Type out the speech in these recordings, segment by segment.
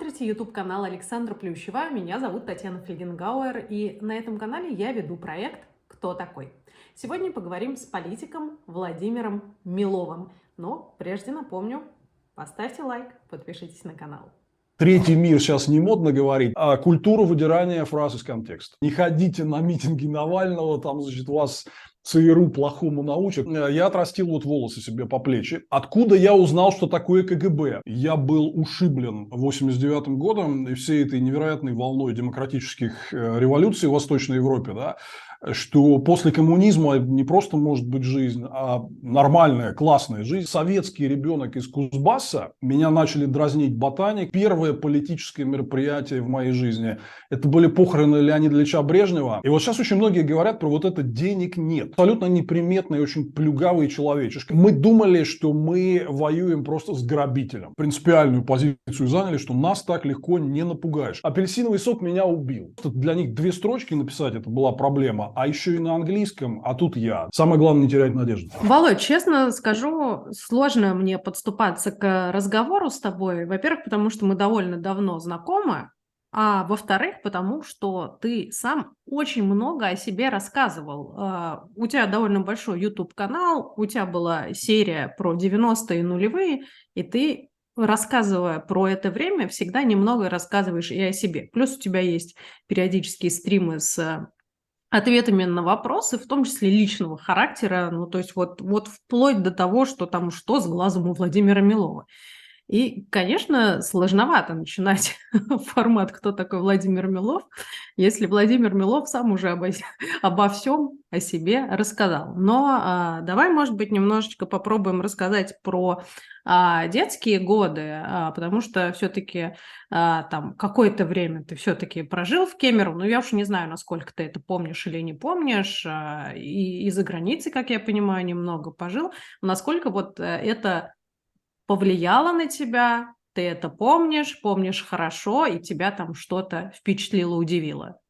смотрите YouTube-канал Александра Плющева. Меня зовут Татьяна Фельгенгауэр, и на этом канале я веду проект «Кто такой?». Сегодня поговорим с политиком Владимиром Миловым. Но прежде напомню, поставьте лайк, подпишитесь на канал. Третий мир сейчас не модно говорить, а культура выдирания фраз из контекста. Не ходите на митинги Навального, там, значит, вас ЦРУ плохому научат. Я отрастил вот волосы себе по плечи. Откуда я узнал, что такое КГБ? Я был ушиблен 89-м годом и всей этой невероятной волной демократических революций в Восточной Европе, да, что после коммунизма не просто может быть жизнь, а нормальная, классная жизнь. Советский ребенок из Кузбасса, меня начали дразнить ботаник. Первое политическое мероприятие в моей жизни – это были похороны Леонида Ильича Брежнева. И вот сейчас очень многие говорят про вот это «денег нет». Абсолютно неприметный, очень плюгавый человечек. Мы думали, что мы воюем просто с грабителем. Принципиальную позицию заняли, что нас так легко не напугаешь. Апельсиновый сок меня убил. Для них 2 строчки написать – это была проблема. А еще и на английском, а тут я. Самое главное, не терять надежды. Володь, честно скажу, сложно мне подступаться к разговору с тобой. Во-первых, потому что мы довольно давно знакомы, а во-вторых, потому что ты сам очень много о себе рассказывал. У тебя довольно большой YouTube-канал, у тебя была серия про 90-е и нулевые, и ты, рассказывая про это время, всегда немного рассказываешь и о себе. Плюс у тебя есть периодические стримы с ответами на вопросы, в том числе личного характера, ну, то есть вот вплоть до того, что там, что с глазом у Владимира Милова. И, конечно, сложновато начинать формат «Кто такой Владимир Милов?», если Владимир Милов сам уже обо всем о себе рассказал. Но давай, может быть, немножечко попробуем рассказать про детские годы, потому что все-таки там какое-то время ты все-таки прожил в Кемерово, но я уж не знаю, насколько ты это помнишь или не помнишь, и за границей, как я понимаю, немного пожил. Насколько вот это повлияло на тебя, ты это помнишь хорошо, и тебя там что-то впечатлило, удивило?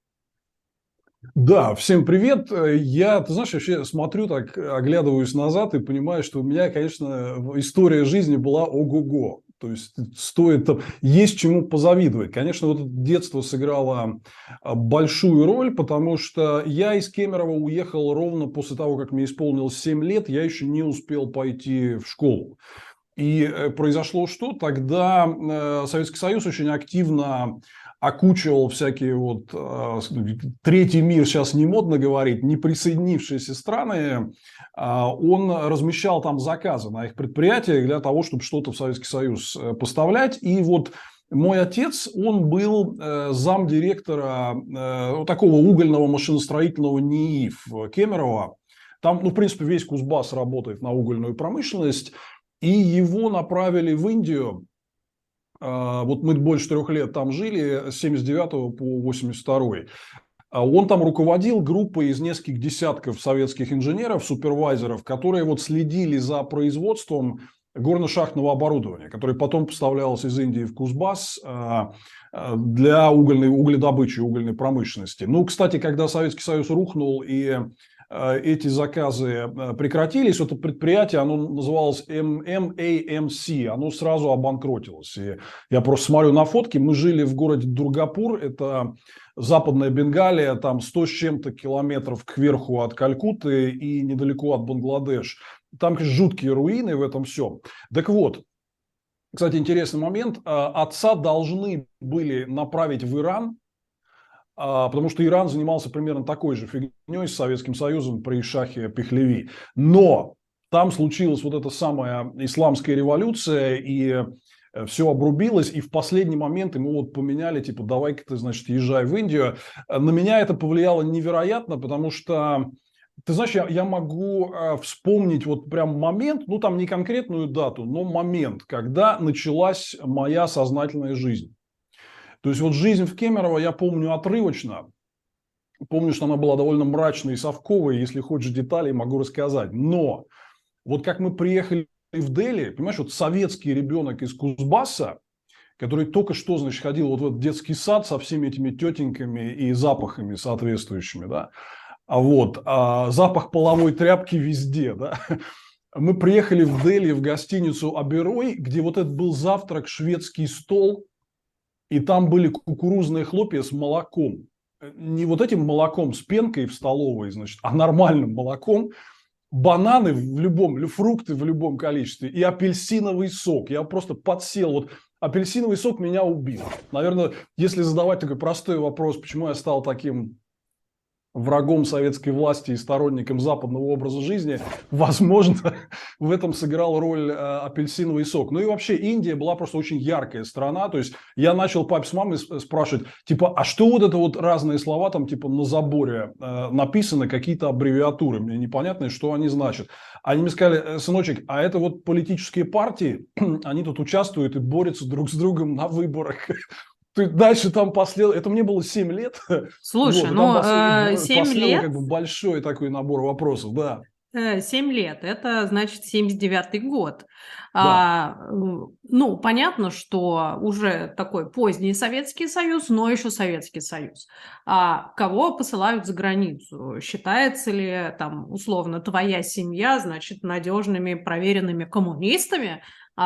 Да, всем привет. Я, ты знаешь, вообще смотрю так, оглядываюсь назад и понимаю, что у меня, конечно, история жизни была ого-го. То есть стоит, есть чему позавидовать. Конечно, вот детство сыграло большую роль, потому что я из Кемерово уехал ровно после того, как мне исполнилось 7 лет, я еще не успел пойти в школу. И произошло что? Тогда Советский Союз очень активно окучивал всякие вот третий мир, сейчас не модно говорить, не присоединившиеся страны, он размещал там заказы на их предприятиях для того, чтобы что-то в Советский Союз поставлять. И вот мой отец, он был замдиректора такого угольного машиностроительного НИИ в Кемерово. Там, ну, в принципе, весь Кузбасс работает на угольную промышленность. И его направили в Индию. Вот мы больше 3 лет там жили, с 79 по 82. Он там руководил группой из нескольких десятков советских инженеров, супервайзеров, которые вот следили за производством горно-шахтного оборудования, которое потом поставлялось из Индии в Кузбасс для угледобычи, угольной промышленности. Ну, кстати, когда Советский Союз рухнул и эти заказы прекратились, это предприятие, оно называлось MAMC, оно сразу обанкротилось. И я просто смотрю на фотки, мы жили в городе Дургапур, это Западная Бенгалия, там 100 с чем-то километров кверху от Калькутты и недалеко от Бангладеш. Там, конечно, жуткие руины в этом всем. Так вот, кстати, интересный момент. Отца должны были направить в Иран, потому что Иран занимался примерно такой же фигней с Советским Союзом при шахе Пехлеви. Но там случилась вот эта самая исламская революция, и все обрубилось, и в последний момент ему вот поменяли, типа, давай-ка ты, значит, езжай в Индию. На меня это повлияло невероятно, потому что, ты знаешь, я могу вспомнить вот прям момент, ну там не конкретную дату, но момент, когда началась моя сознательная жизнь. То есть вот жизнь в Кемерово я помню отрывочно. Помню, что она была довольно мрачной и совковой. Если хочешь деталей, могу рассказать. Но вот как мы приехали в Дели, понимаешь, вот советский ребенок из Кузбасса, который только что, значит, ходил вот в этот детский сад со всеми этими тетеньками и запахами соответствующими, да, запах половой тряпки везде, да. Мы приехали в Дели в гостиницу Аберой, где вот этот был завтрак, шведский стол. и там были кукурузные хлопья с молоком. Не вот этим молоком с пенкой в столовой, значит, а нормальным молоком. Бананы в любом, фрукты в любом количестве и апельсиновый сок. Я просто подсел. Вот апельсиновый сок меня убил. Наверное, если задавать такой простой вопрос, почему я стал таким врагом советской власти и сторонником западного образа жизни, возможно, в этом сыграл роль апельсиновый сок. Ну и вообще Индия была просто очень яркая страна. То есть я начал папе с мамой спрашивать, типа, а что вот это вот разные слова там типа на заборе написаны, какие-то аббревиатуры, мне непонятно, что они значат. Они мне сказали, сыночек, а это вот политические партии, они тут участвуют и борются друг с другом на выборах. Дальше там последовало, это мне было 7 лет, Слушай, вот, и там ну, 7 последовал лет, как бы большой такой набор вопросов, да, 7 лет, это значит 79-й год. да. Ну, понятно, что уже такой поздний Советский Союз, но еще Советский Союз. А кого посылают за границу? Считается ли там условно твоя семья, значит, надежными, проверенными коммунистами?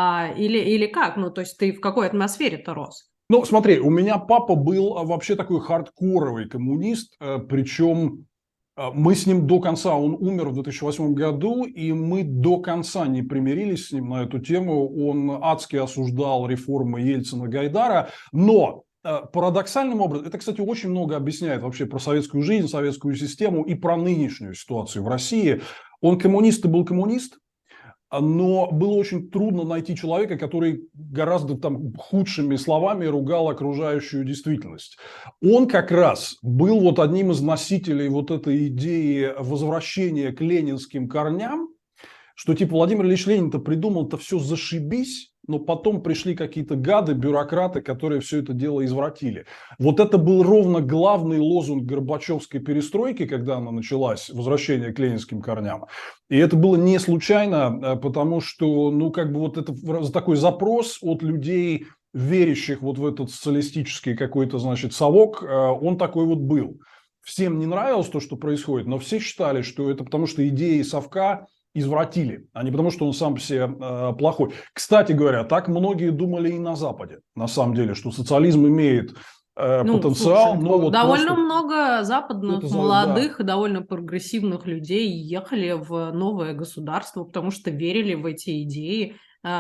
Или как? Ну, то есть ты в какой атмосфере-то рос? Ну, смотри, у меня папа был вообще такой хардкоровый коммунист, причем мы с ним до конца, он умер в 2008 году, и мы до конца не примирились с ним на эту тему. Он адски осуждал реформы Ельцина-Гайдара, но парадоксальным образом, это, кстати, очень много объясняет вообще про советскую жизнь, советскую систему и про нынешнюю ситуацию в России. Он коммунист и был коммунист, но было очень трудно найти человека, который гораздо там худшими словами ругал окружающую действительность. Он как раз был вот одним из носителей вот этой идеи возвращения к ленинским корням, что типа Владимир Ильич Ленин-то придумал-то все зашибись, но потом пришли какие-то гады, бюрократы, которые все это дело извратили. Вот это был ровно главный лозунг Горбачевской перестройки, когда она началась, возвращение к ленинским корням. И это было не случайно, потому что, ну, как бы вот это такой запрос от людей, верящих вот в этот социалистический какой-то, значит, совок, он такой вот был. Всем не нравилось то, что происходит, но все считали, что это потому, что идеи совка извратили, а не потому, что он сам по себе плохой. Кстати говоря, так многие думали и на Западе, на самом деле, что социализм имеет Ну, потенциал, слушай, но вот довольно просто много это, западных, да, молодых, довольно прогрессивных людей ехали в новое государство, потому что верили в эти идеи,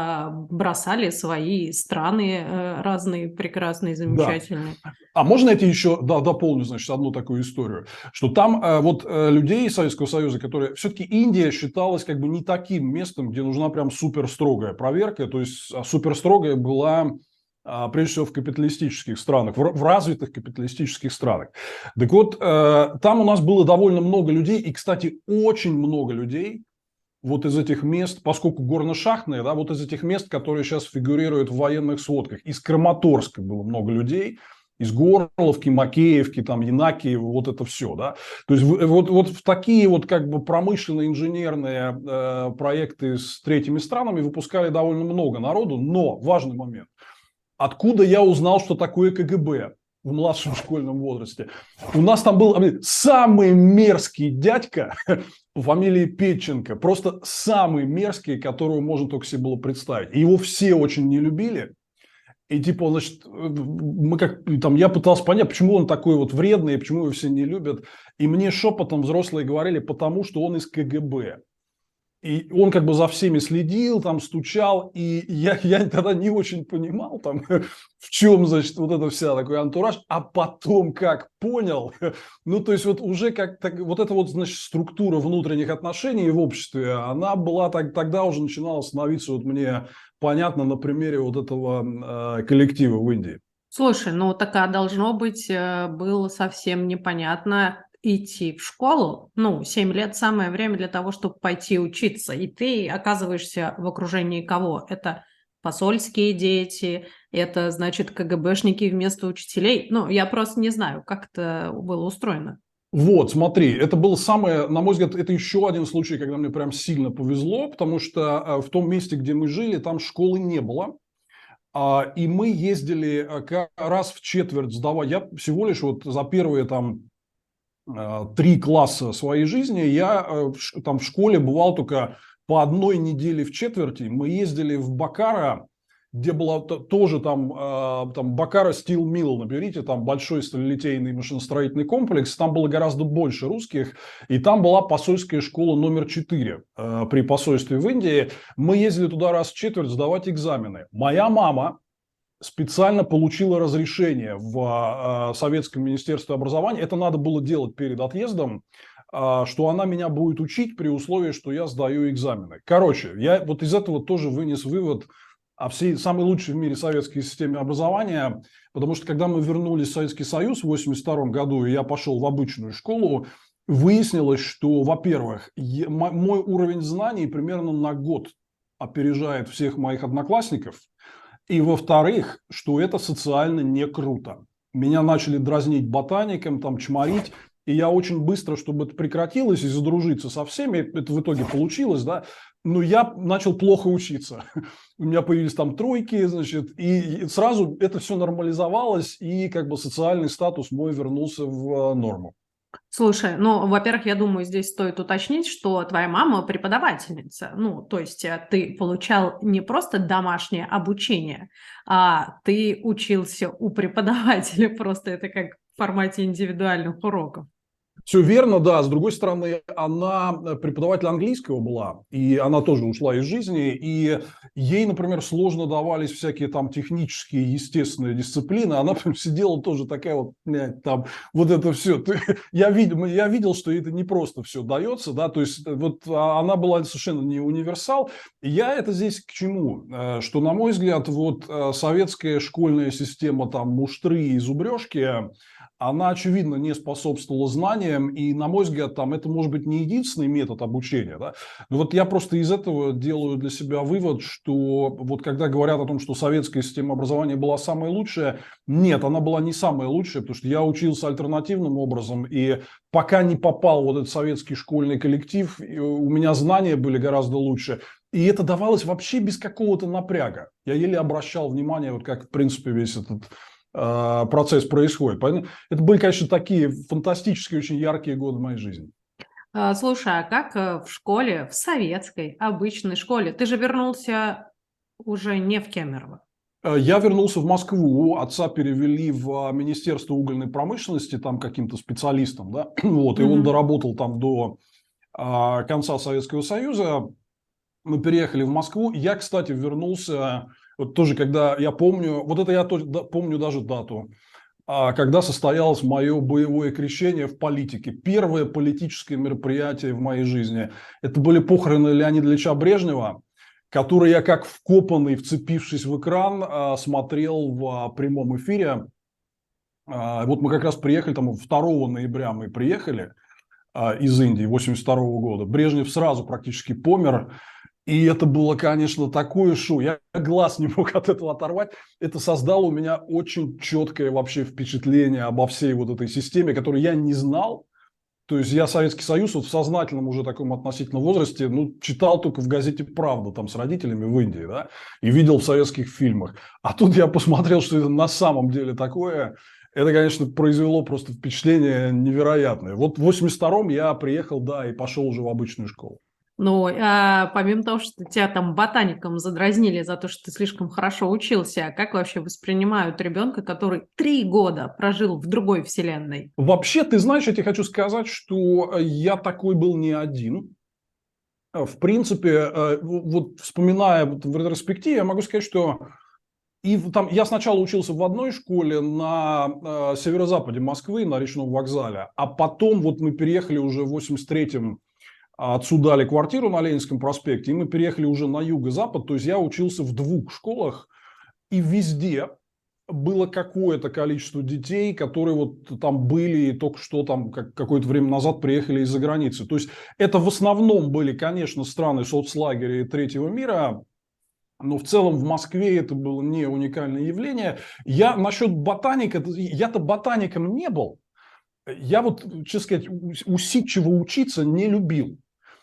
бросали свои страны разные, прекрасные, да. замечательные. А можно я тебе еще дополню, значит, одну такую историю, что там вот людей из Советского Союза, которые все-таки Индия считалась как бы не таким местом, где нужна прям супер строгая проверка, то есть супер строгая была прежде всего в капиталистических странах, в развитых капиталистических странах. Так вот, там у нас было довольно много людей, и, кстати, очень много людей вот из этих мест, поскольку горно-шахтные, да, вот из этих мест, которые сейчас фигурируют в военных сводках. Из Краматорска было много людей, из Горловки, Макеевки, там, Янакиева, вот это все, да. То есть вот в такие вот как бы промышленные инженерные проекты с третьими странами выпускали довольно много народу, но важный момент. Откуда я узнал, что такое КГБ в младшем школьном возрасте? У нас там был самый мерзкий дядька по фамилии Петченко. Просто самый мерзкий, которого можно только себе было представить. И его все очень не любили. И типа, значит, мы как там, я пытался понять, почему он такой вот вредный, почему его все не любят. И мне шепотом взрослые говорили, потому что он из КГБ. И он как бы за всеми следил, там стучал, и я тогда не очень понимал, там, в чем, значит, вот эта вся такой антураж, а потом как понял, ну, то есть вот уже как вот эта вот, значит, структура внутренних отношений в обществе, она была тогда уже начинала становиться вот мне понятно на примере вот этого коллектива в Индии. Слушай, ну так должно быть, было совсем непонятно идти в школу. Ну, 7 лет самое время для того, чтобы пойти учиться. И ты оказываешься в окружении кого? Это посольские дети, это, значит, КГБшники вместо учителей. Ну, я просто не знаю, как это было устроено. Вот, смотри, это был самое, на мой взгляд, это еще один случай, когда мне прям сильно повезло, потому что в том месте, где мы жили, там школы не было. И мы ездили раз в четверть сдавать. Я всего лишь вот за первые там 3 класса своей жизни я там в школе бывал только по одной неделе в четверти. Мы ездили в Бокаро где была тоже там Бакара Steel Mill, наберите, там большой сталелитейный машиностроительный комплекс, там было гораздо больше русских, и там была посольская школа номер 4 при посольстве в Индии. Мы ездили туда раз в четверть сдавать экзамены. Моя мама специально получила разрешение в Советском министерстве образования, это надо было делать перед отъездом, что она меня будет учить при условии, что я сдаю экзамены. Короче, я вот из этого тоже вынес вывод о всей самой лучшей в мире советской системе образования, потому что когда мы вернулись в Советский Союз в 1982 году, и я пошел в обычную школу, выяснилось, что, во-первых, мой уровень знаний примерно на год опережает всех моих одноклассников, и, во-вторых, что это социально не круто. Меня начали дразнить ботаником, там, чморить. И я очень быстро, чтобы это прекратилось и задружиться со всеми, это в итоге получилось, да, но я начал плохо учиться. У меня появились там тройки, значит, и сразу это все нормализовалось, и как бы социальный статус мой вернулся в норму. Слушай, ну, во-первых, я думаю, здесь стоит уточнить, что твоя мама преподавательница. Ну, то есть ты получал не просто домашнее обучение, а ты учился у преподавателя. Просто это как в формате индивидуальных уроков. Все верно, да. С другой стороны, она преподаватель английского была, и она тоже ушла из жизни, и ей, например, сложно давались всякие там технические, естественные дисциплины. Она прям сидела тоже такая вот, там, вот это все. Я видел, что это не просто все дается, да, то есть вот она была совершенно не универсал. Я это здесь к чему? Что, на мой взгляд, вот советская школьная система там муштры и зубрежки, она, очевидно, не способствовала знаниям, и, на мой взгляд, там, это может быть не единственный метод обучения. Да? Но вот я просто из этого делаю для себя вывод, что вот когда говорят о том, что советская система образования была самая лучшая, нет, она была не самая лучшая, потому что я учился альтернативным образом, и пока не попал в вот этот советский школьный коллектив, у меня знания были гораздо лучше. И это давалось вообще без какого-то напряга. Я еле обращал внимание, вот как, в принципе, весь этот процесс происходит. Поэтому это были, конечно, такие фантастические, очень яркие годы моей жизни. Слушай, а как в школе, в советской, обычной школе? Ты же вернулся уже не в Кемерово. Я вернулся в Москву, отца перевели в Министерство угольной промышленности, там каким-то специалистом, да, вот, и он доработал там до конца Советского Союза. Мы переехали в Москву. Я, кстати, вернулся, вот тоже, когда я помню, вот это я помню даже дату, когда состоялось мое боевое крещение в политике. Первое политическое мероприятие в моей жизни. Это были похороны Леонида Ильича Брежнева, который я как вкопанный, вцепившись в экран, смотрел в прямом эфире. Вот мы как раз приехали, там 2 ноября мы приехали из Индии 1982 года. Брежнев сразу практически помер. И это было, конечно, такое шоу. Я глаз не мог от этого оторвать. Это создало у меня очень четкое вообще впечатление обо всей вот этой системе, которую я не знал. То есть я Советский Союз вот в сознательном уже таком относительном возрасте, ну, читал только в газете «Правда» там с родителями в Индии, да, и видел в советских фильмах. А тут я посмотрел, что это на самом деле такое. Это, конечно, произвело просто впечатление невероятное. Вот в 1982-м я приехал, да, и пошел уже в обычную школу. Ну, помимо того, что тебя там ботаником задразнили за то, что ты слишком хорошо учился, как вообще воспринимают ребенка, который 3 года прожил в другой вселенной? Вообще, ты знаешь, я тебе хочу сказать, что я такой был не один. В принципе, вот вспоминая в ретроспективе, я могу сказать, что там, я сначала учился в одной школе на северо-западе Москвы, на Речном вокзале, а потом вот мы переехали уже в 83-м. Отцу дали квартиру на Ленинском проспекте, и мы переехали уже на юго-запад. То есть я учился в 2 школах, и везде было какое-то количество детей, которые вот там были и только что там какое-то время назад приехали из-за границы. То есть это в основном были, конечно, страны соцлагеря и третьего мира, но в целом в Москве это было не уникальное явление. Я насчет ботаника, я-то ботаником не был. Я вот, честно сказать, усидчиво учиться не любил.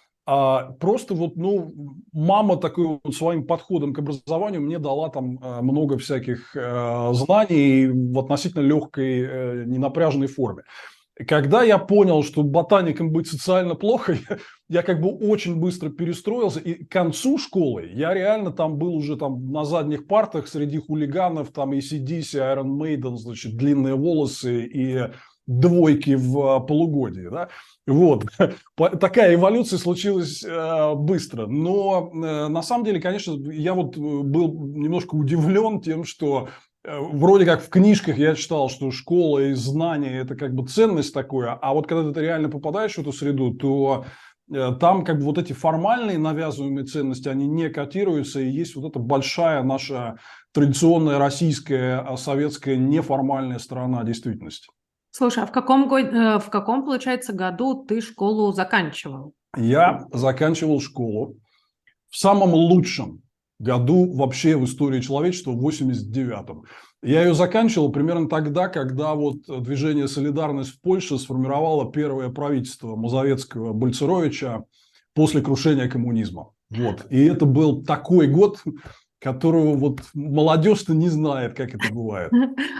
Просто вот, ну, мама такой вот своим подходом к образованию мне дала там много всяких знаний в относительно легкой, ненапряженной форме. Когда я понял, что ботаником быть социально плохо, я как бы очень быстро перестроился. И к концу школы я реально там был уже там на задних партах среди хулиганов, там AC/DC, Iron Maiden, значит, длинные волосы и двойки в полугодии. Да? Вот. Такая эволюция случилась быстро. Но на самом деле, конечно, я вот был немножко удивлен тем, что вроде как в книжках я читал, что школа и знания – это как бы ценность такое, а вот когда ты реально попадаешь в эту среду, то там как бы вот эти формальные навязываемые ценности, они не котируются, и есть вот эта большая наша традиционная российская, советская неформальная сторона действительности. Слушай, а в каком, получается, году ты школу заканчивал? Я заканчивал школу в самом лучшем году вообще в истории человечества, в 89-м. Я ее заканчивал примерно тогда, когда вот движение «Солидарность» в Польше сформировало первое правительство Мазовецкого-Бальцеровича после крушения коммунизма. Вот. И это был такой год, которого вот молодежь-то не знает, как это бывает.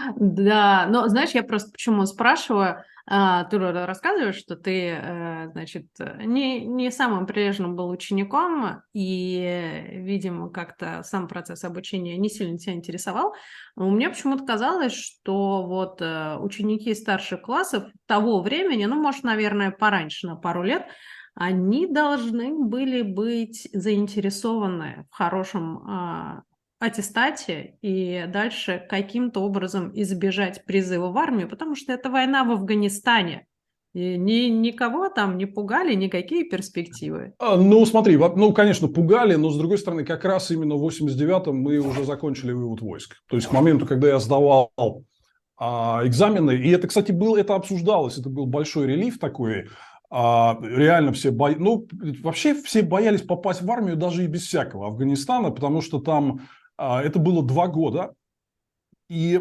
Да, но знаешь, я просто почему спрашиваю, ты рассказываешь, что ты, значит, не самым прилежным был учеником, и, видимо, как-то сам процесс обучения не сильно тебя интересовал. У меня почему-то казалось, что вот ученики старших классов того времени, ну, может, наверное, пораньше, на пару лет, они должны были быть заинтересованы в хорошем аттестате и дальше каким-то образом избежать призыва в армию, потому что это война в Афганистане. И никого там не пугали, никакие перспективы. Ну, смотри, ну, конечно, пугали, но, с другой стороны, как раз именно в 89-м мы уже закончили вывод войск. То есть, к моменту, когда я сдавал экзамены, и это, кстати, это обсуждалось, это был большой релиф такой, реально ну, вообще все боялись попасть в армию даже и без всякого Афганистана, потому что там это было 2 года, и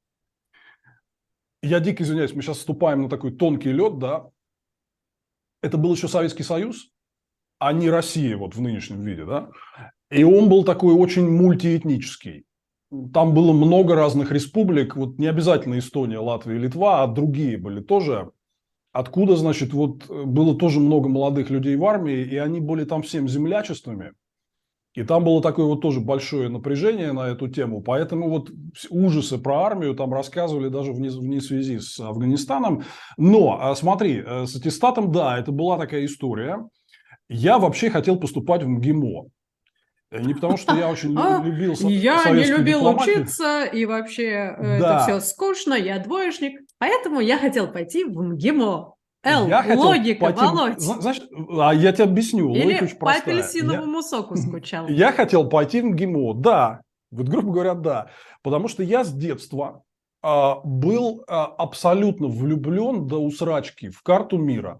я дико извиняюсь, мы сейчас вступаем на такой тонкий лед, да, это был еще Советский Союз, а не Россия вот в нынешнем виде, да, и он был такой очень мультиэтнический. Там было много разных республик, вот не обязательно Эстония, Латвия, Литва, а другие были тоже. Откуда, значит, вот было тоже много молодых людей в армии, и они были там всем землячествами. И там было такое вот тоже большое напряжение на эту тему. Поэтому вот ужасы про армию там рассказывали даже вне связи с Афганистаном. Но смотри, с аттестатом, да, это была такая история. Я вообще хотел поступать в МГИМО. Не потому, что я очень любил Я не советскую любил дипломатию. учиться, и вообще это все Да, скучно, я двоечник, поэтому я хотел пойти в МГИМО. я хотел Логика, пойти... Володь. Знаешь, я тебе объясню, логика Или очень по простая. апельсиновому соку скучал. Я хотел пойти в МГИМО, да, вот грубо говоря, да, потому что я с детства был абсолютно влюблен до усрачки в карту мира.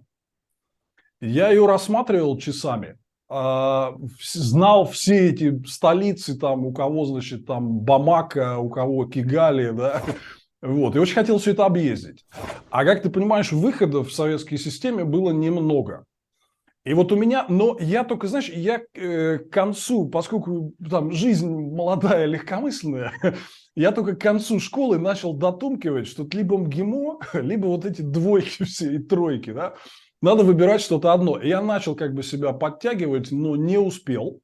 Я ее рассматривал часами, знал все эти столицы, там, у кого, значит, там Бамака, у кого Кигали, да, вот, и очень хотел все это объездить. А как ты понимаешь, выходов в советской системе было немного. И вот у меня, но я только, знаешь, я к концу, поскольку там жизнь молодая, легкомысленная, я только к концу школы начал дотумкивать, что либо МГИМО, либо вот эти двойки все и тройки, да, надо выбирать что-то одно. И я начал как бы себя подтягивать, но не успел.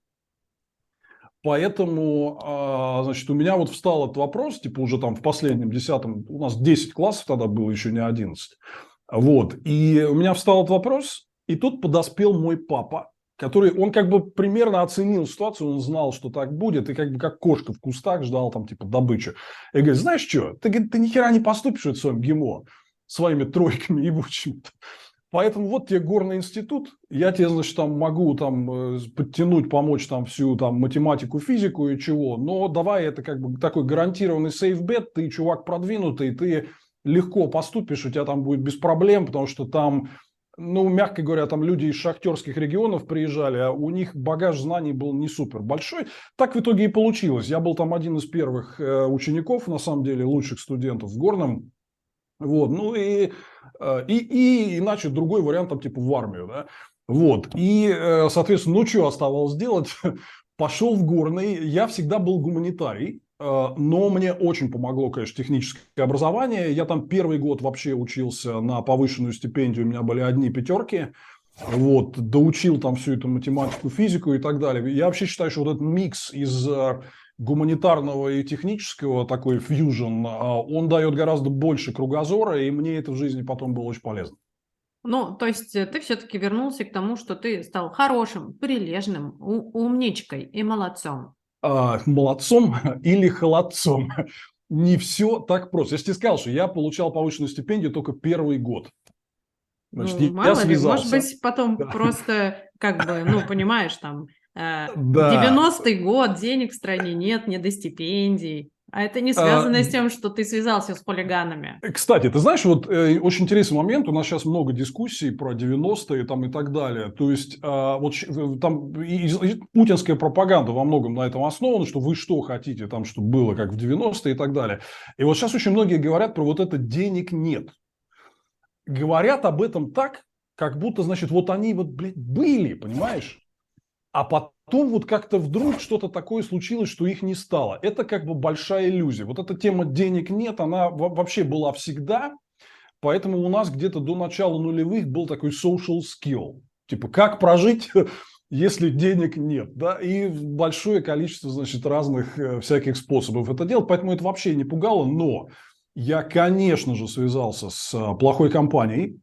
Поэтому, значит, у меня вот встал этот вопрос, типа уже там в последнем 10-м, у нас 10 классов тогда было, еще не 11. Вот, и у меня встал этот вопрос, и тут подоспел мой папа, который, он как бы примерно оценил ситуацию, он знал, что так будет, и как бы как кошка в кустах ждал там типа добычу. И говорит, знаешь что, ты, говорит, ты ни хера не поступишь в своем ГИМО своими тройками ебучими. Поэтому вот тебе горный институт, я тебе, значит, там могу там подтянуть, помочь там всю там математику, физику и чего, но давай это как бы такой гарантированный сейфбет, ты чувак продвинутый, ты легко поступишь, у тебя там будет без проблем, потому что там, ну, мягко говоря, там люди из шахтерских регионов приезжали, а у них багаж знаний был не супер большой. Так в итоге и получилось. Я был там один из первых учеников, на самом деле, лучших студентов в Горном. Вот, ну и иначе другой вариант, там, типа в армию, да. Вот, и, соответственно, ну, что оставалось делать? Пошел в Горный, я всегда был гуманитарий, Но мне очень помогло, конечно, техническое образование. Я там первый год вообще учился на повышенную стипендию, у меня были одни пятерки. Вот, доучил там всю эту математику, физику и так далее. Я вообще считаю, что вот этот микс из гуманитарного и технического, такой фьюжн, он дает гораздо больше кругозора, и мне это в жизни потом было очень полезно. Ну, то есть ты все-таки вернулся к тому, что ты стал хорошим, прилежным, умничкой и молодцом. Молодцом или холодцом. Не все так просто. Я же тебе сказал, что я получал повышенную стипендию только первый год. Значит, Ну, я мало ли, может связался. быть, потом Да. просто, как бы, ну, понимаешь, там, Да. 90-й год, денег в стране нет, не до стипендий. А это не А, связано с тем, что ты связался с хулиганами. Кстати, ты знаешь, вот очень интересный момент, у нас сейчас много дискуссий про 90-е там, и так далее. То есть, вот там путинская пропаганда во многом на этом основана, что вы что хотите, там, чтобы было как в 90-е и так далее. И вот сейчас очень многие говорят про вот это «денег нет». Говорят об этом так, как будто, значит, вот они вот, блядь, были, понимаешь? А потом вот как-то вдруг что-то такое случилось, что их не стало. Это как бы большая иллюзия. Вот эта тема денег нет, она вообще была всегда. Поэтому у нас где-то до начала нулевых был такой social skill. Типа, как прожить, если денег нет. Да? И большое количество, значит, разных всяких способов это делать. Поэтому это вообще не пугало. Но я, конечно же, связался с плохой компанией.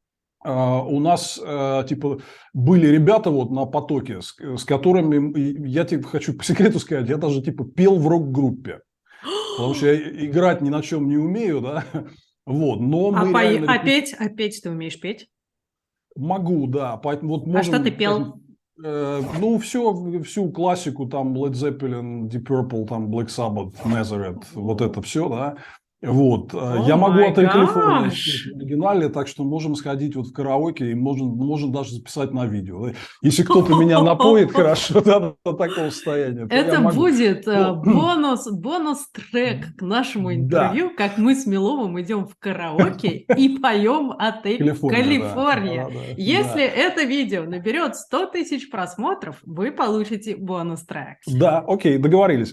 У нас типа были ребята вот на потоке, с которыми я тебе хочу по секрету сказать, я даже типа пел в рок-группе, потому что я играть ни на чем не умею, да, вот, но А, мы реально а петь ты умеешь петь? могу, да, поэтому вот А что ты можем, пел? скажем, ну всю классику там Led Zeppelin, Deep Purple, там Black Sabbath, Nazareth, вот это все, да. Вот. О Я могу май «Отель Калифорния» гаш! спеть в оригинале, так что можем сходить вот в караоке и можем даже записать на видео. Если кто-то меня напоит хорошо до такого состояния, то я Это могу. будет Ну, бонус-трек к нашему да, интервью, как мы с Миловым идем в караоке и поем «Отель Калифорния, да. Калифорния». Да, да, Если да. это видео наберет 100 тысяч просмотров, вы получите бонус-трек. Да, окей, договорились.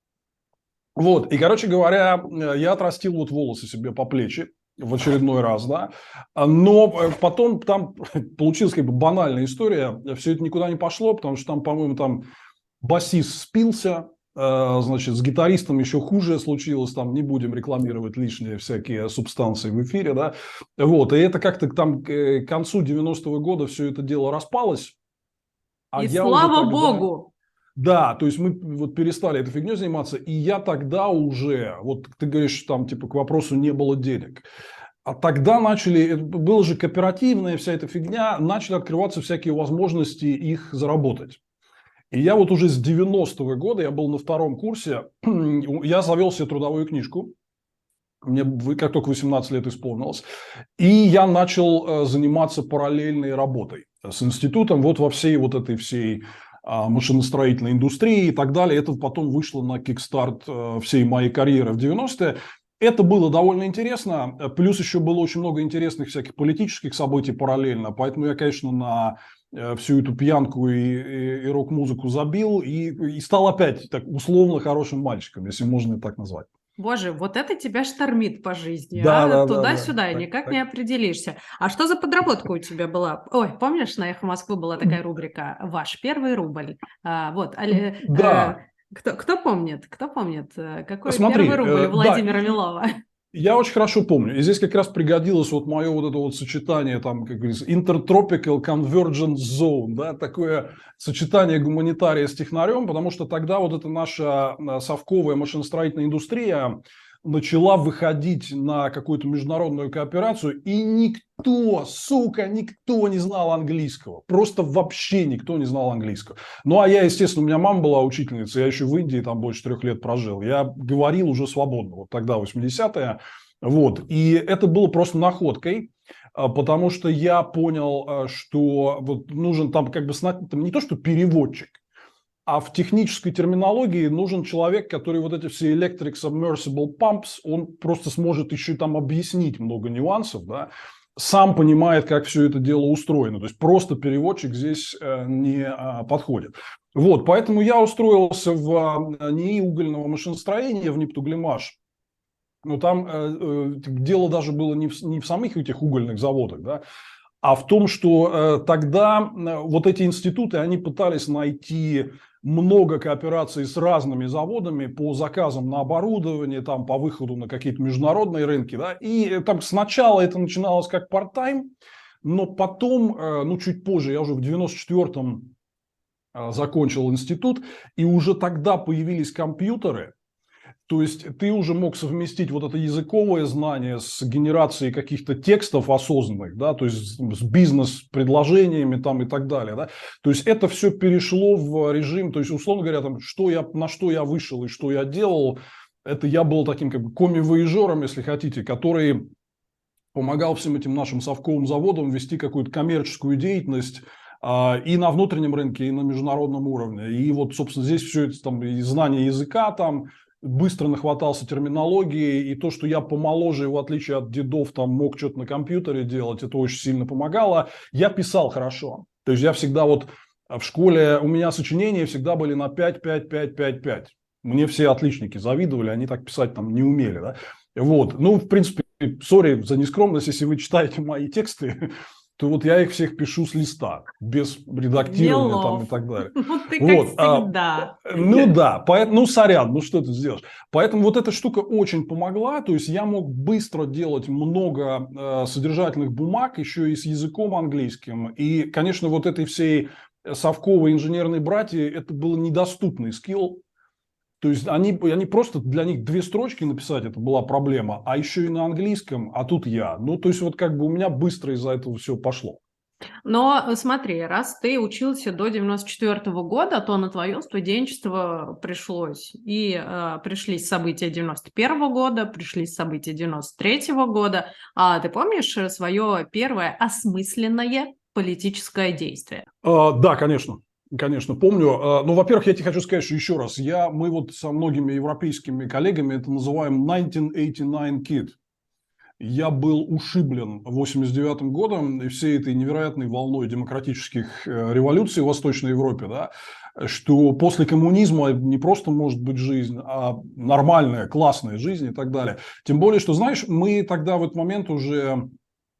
Вот, и, короче говоря, я отрастил вот волосы себе по плечи в очередной раз, да, но потом там получилась как бы банальная история, все это никуда не пошло, потому что там, по-моему, там басист спился, значит, с гитаристом еще хуже случилось, там не будем рекламировать лишние всякие субстанции в эфире, да, вот, и это как-то там к концу 90-го года все это дело распалось, а И я уже слава тогда... богу! Да, то есть мы вот перестали этой фигней заниматься, и я тогда уже, вот ты говоришь, там типа к вопросу не было денег, а тогда начали, была же кооперативная вся эта фигня, начали открываться всякие возможности их заработать. И я вот уже с 90-го года, я был на втором курсе, я завел себе трудовую книжку, мне как только 18 лет исполнилось, и я начал заниматься параллельной работой с институтом вот во всей вот этой всей машиностроительной индустрии и так далее. Это потом вышло на кикстарт всей моей карьеры в 90-е. Это было довольно интересно. Плюс еще было очень много интересных всяких политических событий параллельно. Поэтому я, конечно, на всю эту пьянку и рок-музыку забил и стал опять так условно хорошим мальчиком, если можно и так назвать. Боже, вот это тебя штормит по жизни, Да, а? да, да, да. Туда-сюда, и Так, никак так. не определишься. А что за подработка у тебя была? Ой, помнишь, на «Эхо Москвы» была такая рубрика «Ваш первый рубль». Да, Кто помнит? Кто помнит, какой первый смотри, рубль у да, Владимира Милова? я очень хорошо помню. И здесь как раз пригодилось вот мое вот это вот сочетание, там, как говорится, Intertropical Convergence Zone, да, такое сочетание гуманитария с технарем, потому что тогда вот эта наша совковая машиностроительная индустрия начала выходить на какую-то международную кооперацию, и никто, сука, никто не знал английского. Просто вообще никто не знал английского. Ну, а я, естественно, у меня мама была учительница, я еще в Индии там больше 3 лет прожил. Я говорил уже свободно, вот тогда, 80-е. Вот. И это было просто находкой, потому что я понял, что вот нужен там как бы там не то, что переводчик, а в технической терминологии нужен человек, который вот эти все electric submersible pumps, он просто сможет еще там объяснить много нюансов, да, сам понимает, как все это дело устроено. То есть просто переводчик здесь не подходит. Вот, поэтому я устроился в НИИ угольного машиностроения в Нефтуглемаш. Но там дело даже было не в самих этих угольных заводах, да, а в том, что тогда вот эти институты, они пытались найти много коопераций с разными заводами по заказам на оборудование, там, по выходу на какие-то международные рынки. Да? И там сначала это начиналось как парт-тайм, но потом, ну чуть позже, я уже в 94-м закончил институт, и уже тогда появились компьютеры. То есть ты уже мог совместить вот это языковое знание с генерацией каких-то текстов осознанных, да, то есть с бизнес-предложениями там и так далее. Да. То есть это все перешло в режим, то есть, условно говоря, там, на что я вышел и что я делал, это я был таким как бы коми-вояжером, если хотите, который помогал всем этим нашим совковым заводам вести какую-то коммерческую деятельность и на внутреннем рынке, и на международном уровне. И вот, собственно, здесь все это там, и знание языка там, быстро нахватался терминологии, и то, что я помоложе, в отличие от дедов, там мог что-то на компьютере делать, это очень сильно помогало. Я писал хорошо. То есть я всегда вот в школе, у меня сочинения всегда были на 5, 5, 5, 5, 5. Мне все отличники завидовали, они так писать там не умели. Да? Вот. Ну, в принципе, сори за нескромность, если вы читаете мои тексты, то вот я их всех пишу с листа, без редактирования там и так далее. Ну, ты как Вот. всегда. Ну да, ну сорян, ну что ты сделаешь. Поэтому вот эта штука очень помогла, то есть я мог быстро делать много содержательных бумаг, еще и с языком английским. И, конечно, вот этой всей совковой инженерной братьи это был недоступный скилл. То есть они просто для них 2 строчки написать это была проблема, а еще и на английском, а тут я. Ну, то есть вот как бы у меня быстро из-за этого все пошло. Но смотри, раз ты учился до 94-го года, то на твое студенчество пришлись события 91-го года, пришлись события 93-го года. А ты помнишь свое первое осмысленное политическое действие? Да, конечно. Конечно, помню. Ну, во-первых, я тебе хочу сказать, что еще раз, мы вот со многими европейскими коллегами это называем 1989 kid. Я был ушиблен 89-м годом и всей этой невероятной волной демократических революций в Восточной Европе, да, что после коммунизма не просто может быть жизнь, а нормальная, классная жизнь и так далее. Тем более, что, знаешь, мы тогда в этот момент уже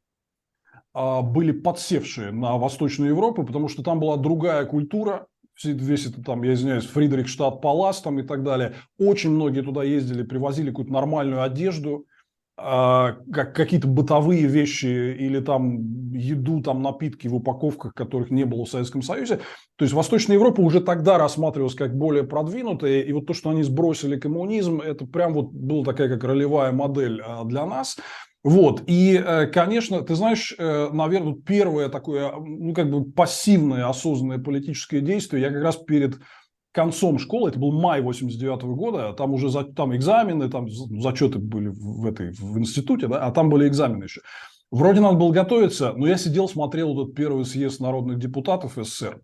были подсевшие на Восточную Европу, потому что там была другая культура, весь это там, я извиняюсь, Фридрихштадт Палас там и так далее. Очень многие туда ездили, привозили какую-то нормальную одежду, как какие-то бытовые вещи или там еду, там напитки в упаковках, которых не было в Советском Союзе. То есть Восточная Европа уже тогда рассматривалась как более продвинутая, и вот то, что они сбросили коммунизм, это прям вот была такая как ролевая модель для нас. Вот, и, конечно, ты знаешь, наверное, первое такое, ну, как бы пассивное, осознанное политическое действие, я как раз перед концом школы, это был май 89-го года, там уже там экзамены, там зачеты были в институте, да, а там были экзамены еще. Вроде надо было готовиться, но я сидел, смотрел этот первый съезд народных депутатов СССР,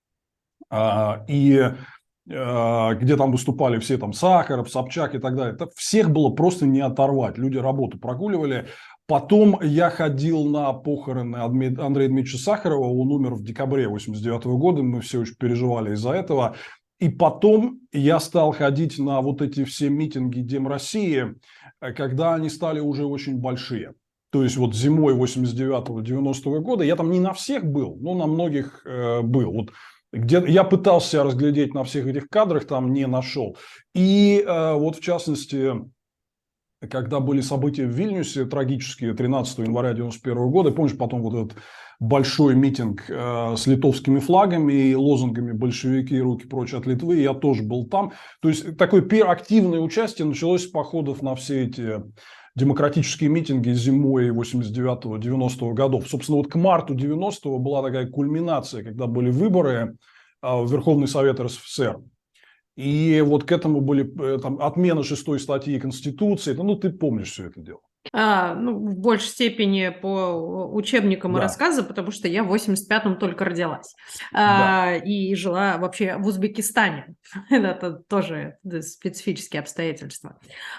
и где там выступали все там Сахаров, Собчак и так далее. Это всех было просто не оторвать. Люди работу прогуливали. Потом я ходил на похороны Андрея Дмитриевича Сахарова. Он умер в декабре 89 года. Мы все очень переживали из-за этого. И потом я стал ходить на вот эти все митинги Дем России, когда они стали уже очень большие. То есть вот зимой 89-90 года я там не на всех был, но на многих был. Вот где я пытался разглядеть на всех этих кадрах, там не нашел. И вот в частности, когда были события в Вильнюсе трагические 13 января 1991 года, помнишь, потом вот этот большой митинг с литовскими флагами и лозунгами «Большевики, руки прочь от Литвы», я тоже был там. То есть такое активное участие началось с походов на все эти демократические митинги зимой 89-90 годов. Собственно, вот к марту 90-го была такая кульминация, когда были выборы в Верховный Совет РСФСР. И вот к этому были там, отмена 6-й статьи Конституции. Ну, ты помнишь все это дело. Ну, в большей степени по учебникам и Да, рассказам, потому что я в 85-м только родилась. да. И жила вообще в Узбекистане. Это тоже специфические обстоятельства.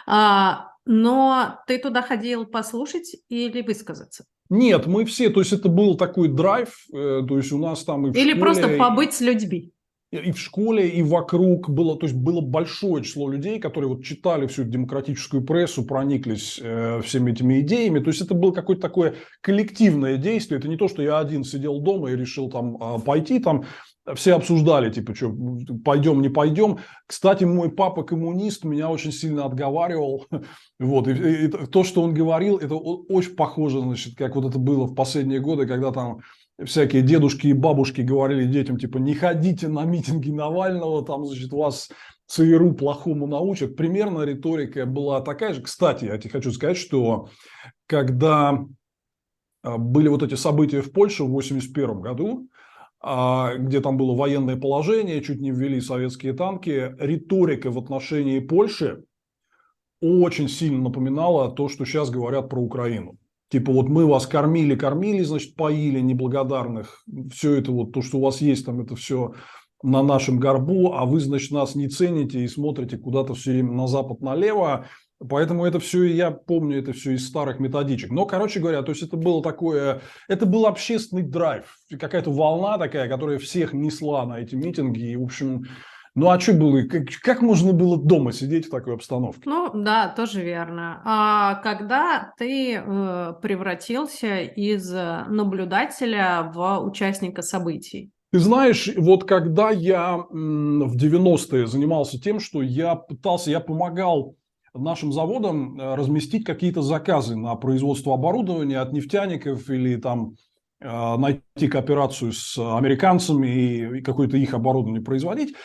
Но ты туда ходил послушать или высказаться? Нет, мы все, то есть это был такой драйв, то есть у нас там и в Или просто школе, побыть с людьми? и в школе, и вокруг было, то есть было большое число людей, которые вот читали всю демократическую прессу, прониклись всеми этими идеями. То есть это было какое-то такое коллективное действие. Это не то, что я один сидел дома и решил там пойти, там все обсуждали, типа, что, пойдем, не пойдем. Кстати, мой папа коммунист, меня очень сильно отговаривал. Вот, и то, что он говорил, это очень похоже, значит, как вот это было в последние годы, когда там всякие дедушки и бабушки говорили детям, типа, не ходите на митинги Навального, там, значит, вас ЦРУ плохому научат. Примерно риторика была такая же. Кстати, я тебе хочу сказать, что когда были вот эти события в Польше в 1981 году, где там было военное положение, чуть не ввели советские танки, риторика в отношении Польши очень сильно напоминала то, что сейчас говорят про Украину. Типа вот мы вас кормили, значит, поили неблагодарных. Все это вот, то, что у вас есть, там это все на нашем горбу, а вы, значит, нас не цените и смотрите куда-то все время на запад, налево. Поэтому это все, я помню, это все из старых методичек. Но, короче говоря, то есть это было такое, это был общественный драйв, какая-то волна такая, которая всех несла на эти митинги. И, в общем, ну а что было, как можно было дома сидеть в такой обстановке? Ну да, тоже верно. А когда ты превратился из наблюдателя в участника событий? Ты знаешь, вот когда я в 90-е занимался тем, что я помогал нашим заводам разместить какие-то заказы на производство оборудования от нефтяников или там найти кооперацию с американцами и какое-то их оборудование производить.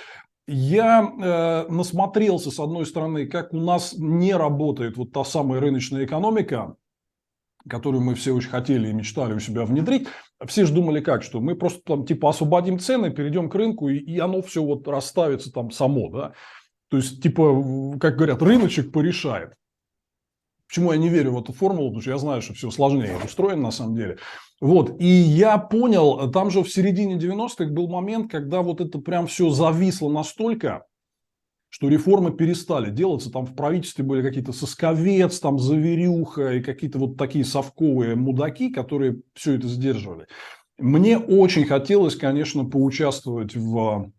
Я насмотрелся, с одной стороны, как у нас не работает вот та самая рыночная экономика, которую мы все очень хотели и мечтали у себя внедрить. Все же думали как, что мы просто там типа освободим цены, перейдем к рынку, и оно все вот расставится там само, да. То есть, типа, как говорят, рыночек порешает. Почему я не верю в эту формулу? Потому что я знаю, что все сложнее устроено на самом деле. Вот. И я понял, там же в середине 90-х был момент, когда вот это прям все зависло настолько, что реформы перестали делаться. Там в правительстве были какие-то Сосковец, там Заверюха и какие-то вот такие совковые мудаки, которые все это сдерживали. Мне очень хотелось, конечно, поучаствовать в...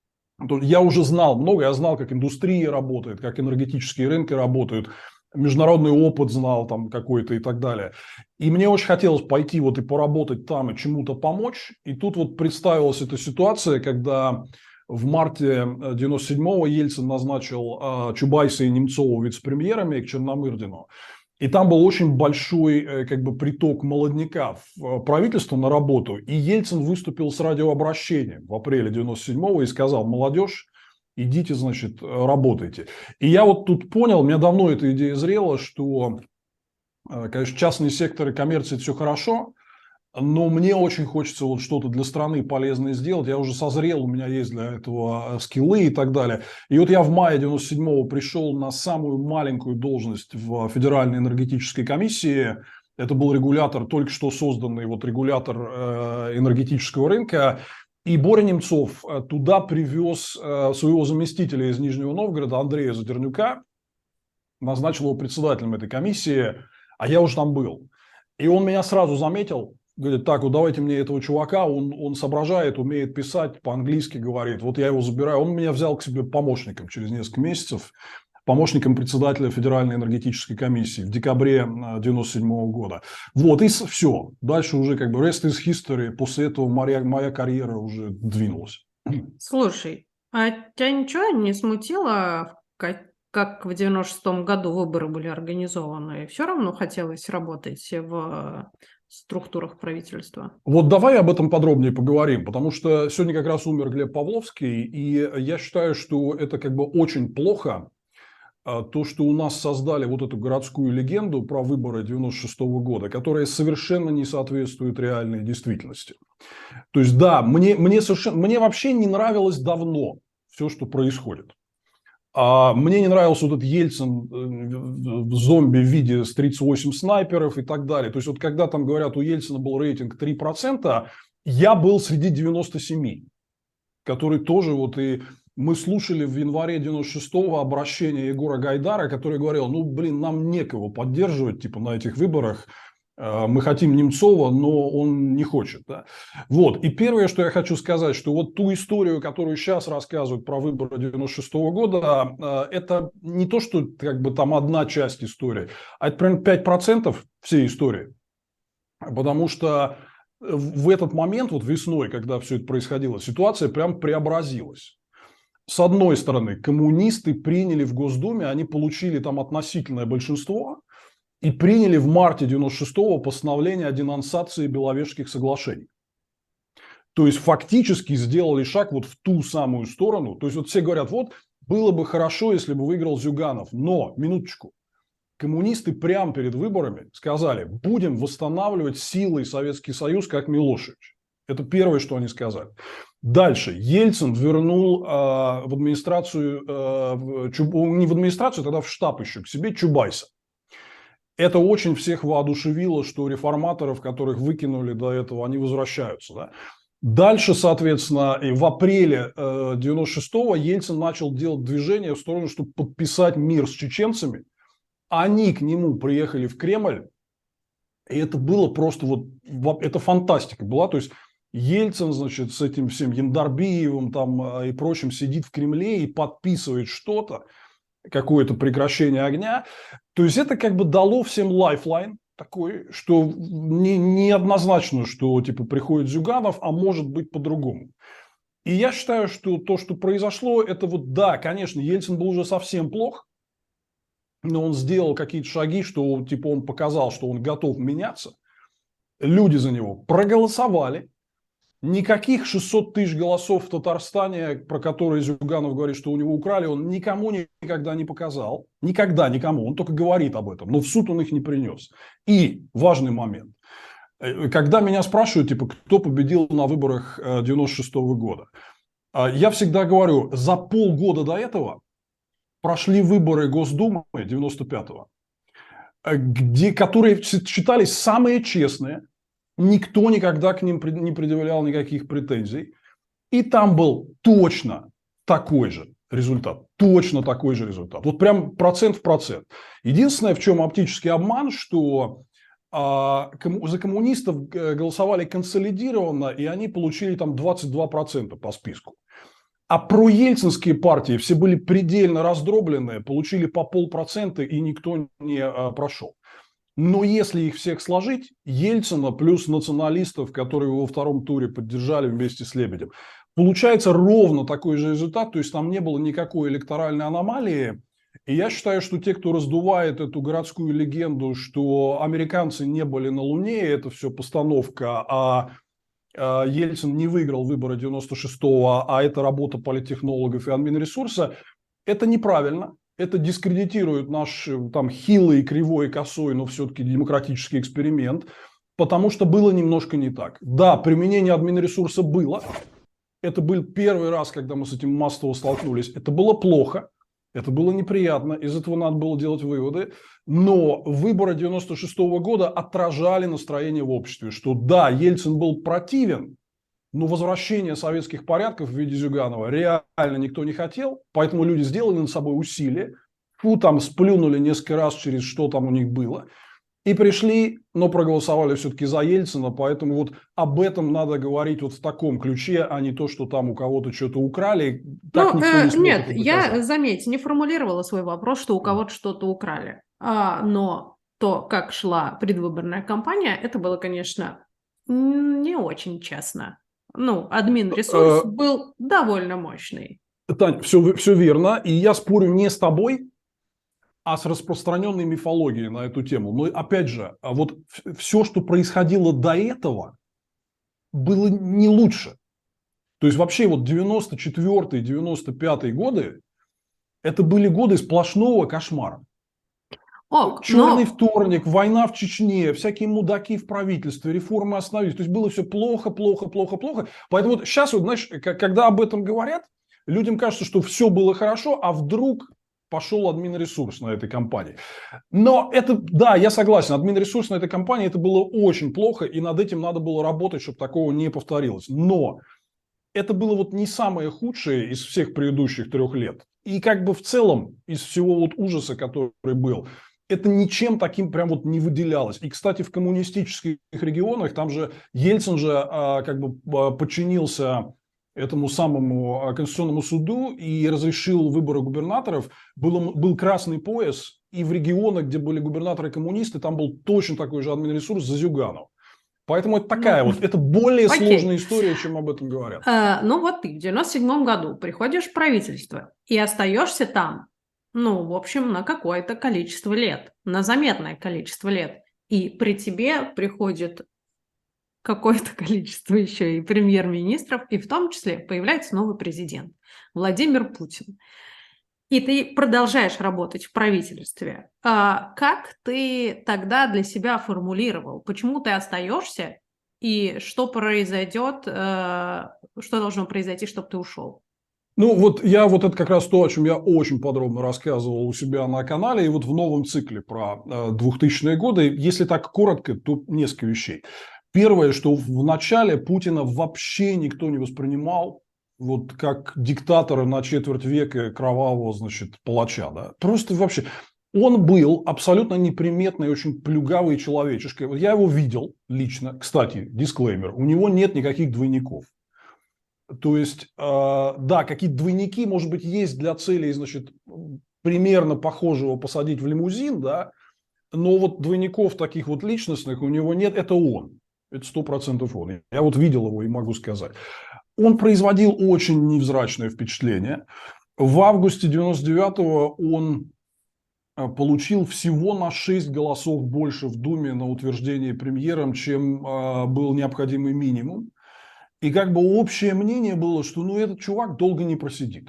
Я уже знал много, я знал, как индустрия работает, как энергетические рынки работают, международный опыт знал там какой-то и так далее. И мне очень хотелось пойти вот и поработать там, и чему-то помочь. И тут вот представилась эта ситуация, когда в марте 97-го Ельцин назначил Чубайса и Немцова вице-премьерами к Черномырдину. И там был очень большой как бы приток молодняка в правительство на работу. И Ельцин выступил с радиообращением в апреле 97-го и сказал: молодежь, идите, значит, работайте. И я вот тут понял, у меня давно эта идея зрела, что, конечно, частный сектор и коммерция – это все хорошо, но мне очень хочется вот что-то для страны полезное сделать. Я уже созрел, у меня есть для этого скиллы и так далее. И вот я в мае 97-го пришел на самую маленькую должность в Федеральной энергетической комиссии. Это был регулятор, только что созданный вот регулятор энергетического рынка. И Боря Немцов туда привез своего заместителя из Нижнего Новгорода, Андрея Задернюка, назначил его председателем этой комиссии, а я уже там был. И он меня сразу заметил, говорит: так, вот давайте мне этого чувака, он соображает, умеет писать, по-английски говорит, вот я его забираю. Он меня взял к себе помощником через несколько месяцев, помощником председателя Федеральной энергетической комиссии в декабре 97 года. Вот, и все. Дальше уже как бы rest is history. После этого моя карьера уже двинулась. Слушай, а тебя ничего не смутило, как в 96-м году выборы были организованы? Все равно хотелось работать в структурах правительства? Вот давай об этом подробнее поговорим, потому что сегодня как раз умер Глеб Павловский, и я считаю, что это как бы очень плохо, то, что у нас создали вот эту городскую легенду про выборы 96-го года, которая совершенно не соответствует реальной действительности. То есть, да, мне вообще не нравилось давно все, что происходит. Мне не нравился вот этот Ельцин в зомби в виде с 38 снайперов и так далее. То есть, вот когда там говорят, у Ельцина был рейтинг 3%, я был среди 97, который тоже вот и... Мы слушали в январе 96-го обращение Егора Гайдара, который говорил: ну, блин, нам некого поддерживать, типа, на этих выборах. Мы хотим Немцова, но он не хочет. Да? Вот. И первое, что я хочу сказать, что вот ту историю, которую сейчас рассказывают про выборы 96 года, это не то, что как бы там одна часть истории, а это примерно 5% всей истории. Потому что в этот момент, вот весной, когда все это происходило, ситуация прям преобразилась. С одной стороны, коммунисты приняли в Госдуме, они получили там относительное большинство, и приняли в марте 96-го постановление о денонсации Беловежских соглашений. То есть фактически сделали шаг вот в ту самую сторону. То есть вот все говорят, вот было бы хорошо, если бы выиграл Зюганов. Но, минуточку, коммунисты прямо перед выборами сказали, будем восстанавливать силой Советский Союз, как Милошевич. Это первое, что они сказали. Дальше. Ельцин вернул в администрацию, не в администрацию, тогда в штаб еще к себе Чубайса. Это очень всех воодушевило, что реформаторов, которых выкинули до этого, они возвращаются. Да? Дальше, соответственно, в апреле 96-го Ельцин начал делать движение в сторону, чтобы подписать мир с чеченцами. Они к нему приехали в Кремль, и это было просто вот, это фантастика была. То есть Ельцин, значит, с этим всем Яндарбиевым там и прочим сидит в Кремле и подписывает что-то, какое-то прекращение огня. То есть это как бы дало всем лайфлайн такой, что не однозначно, что типа приходит Зюганов, а может быть по-другому. И я считаю, что то, что произошло, это вот да, конечно, Ельцин был уже совсем плох, но он сделал какие-то шаги, что типа он показал, что он готов меняться. Люди за него проголосовали. Никаких 600 тысяч голосов в Татарстане, про которые Зюганов говорит, что у него украли, он никому никогда не показал. Никогда никому. Он только говорит об этом. Но в суд он их не принес. И важный момент. Когда меня спрашивают, типа, кто победил на выборах 96 года, я всегда говорю, за полгода до этого прошли выборы Госдумы 95-го, которые считались самые честные. Никто никогда к ним не предъявлял никаких претензий. И там был точно такой же результат. Точно такой же результат. Вот прям процент в процент. Единственное, в чем оптический обман, что за коммунистов голосовали консолидированно, и они получили там 22% по списку. А проельцинские партии все были предельно раздробленные, получили по 0,5%, и никто не прошел. Но если их всех сложить, Ельцина плюс националистов, которые его во втором туре поддержали вместе с Лебедем, получается ровно такой же результат. То есть там не было никакой электоральной аномалии. И я считаю, что те, кто раздувает эту городскую легенду, что американцы не были на Луне, это все постановка, а Ельцин не выиграл выборы 96-го, а это работа политтехнологов и админресурса, это неправильно. Это дискредитирует наш там хилый, кривой, косой, но все-таки демократический эксперимент, потому что было немножко не так. Да, применение админресурса было. Это был первый раз, когда мы с этим массово столкнулись. Это было плохо, это было неприятно, из этого надо было делать выводы. Но выборы 96-го года отражали настроение в обществе, что да, Ельцин был противен, но возвращение советских порядков в виде Зюганова реально никто не хотел, поэтому люди сделали над собой усилия, там сплюнули несколько раз через что там у них было, и пришли, но проголосовали все-таки за Ельцина, поэтому вот об этом надо говорить вот в таком ключе, а не то, что там у кого-то что-то украли. Так никто не сможет нет, это я, доказать. заметьте, не формулировала свой вопрос, что у кого-то что-то украли. Но то, как шла предвыборная кампания, это было, конечно, не очень честно. Админ-ресурс был довольно мощный. Тань, все верно. И я спорю не с тобой, а с распространенной мифологией на эту тему. Но опять же, вот все, что происходило до этого, было не лучше. То есть вообще вот 94-й, 95-й годы, это были годы сплошного кошмара. Черный вторник, война в Чечне, всякие мудаки в правительстве, реформы остановились. То есть было все плохо, плохо, плохо, плохо. Поэтому вот сейчас, вот, знаешь, когда об этом говорят, людям кажется, что все было хорошо, а вдруг пошел админресурс на этой компании. Но это, да, я согласен, админресурс на этой компании, это было очень плохо, и над этим надо было работать, чтобы такого не повторилось. Но это было вот не самое худшее из всех предыдущих 3 лет. И как бы в целом из всего вот ужаса, который был, это ничем таким прям вот не выделялось. И, кстати, в коммунистических регионах, там же Ельцин же как бы подчинился этому самому Конституционному суду и разрешил выборы губернаторов. Был красный пояс, и в регионах, где были губернаторы-коммунисты, там был точно такой же админресурс за Зюганов. Поэтому это такая вот, это более сложная история, чем об этом говорят. Ну вот ты в 97 году приходишь в правительство и остаешься там, ну, в общем, на какое-то количество лет, на заметное количество лет. И при тебе приходит какое-то количество еще и премьер-министров, и в том числе появляется новый президент Владимир Путин. И ты продолжаешь работать в правительстве. Как ты тогда для себя формулировал? Почему ты остаешься? И что произойдет, что должно произойти, чтобы ты ушел? Ну, вот я вот это как раз то, о чем я очень подробно рассказывал у себя на канале, и вот в новом цикле про 2000-е годы. Если так коротко, то несколько вещей. Первое, что в начале Путина вообще никто не воспринимал вот как диктатора на четверть века кровавого, значит, палача. Да? Просто вообще. Он был абсолютно неприметный, очень плюгавый человечишка. Вот я его видел лично. Кстати, дисклеймер. У него нет никаких двойников. То есть, да, какие-то двойники, может быть, есть для целей, значит, примерно похожего посадить в лимузин, да, но вот двойников таких вот личностных у него нет, это он. Это 100% он. Я вот видел его и могу сказать. Он производил очень невзрачное впечатление. В августе 99-го он получил всего на 6 голосов больше в Думе на утверждение премьером, чем был необходимый минимум. И как бы общее мнение было, что ну этот чувак долго не просидит.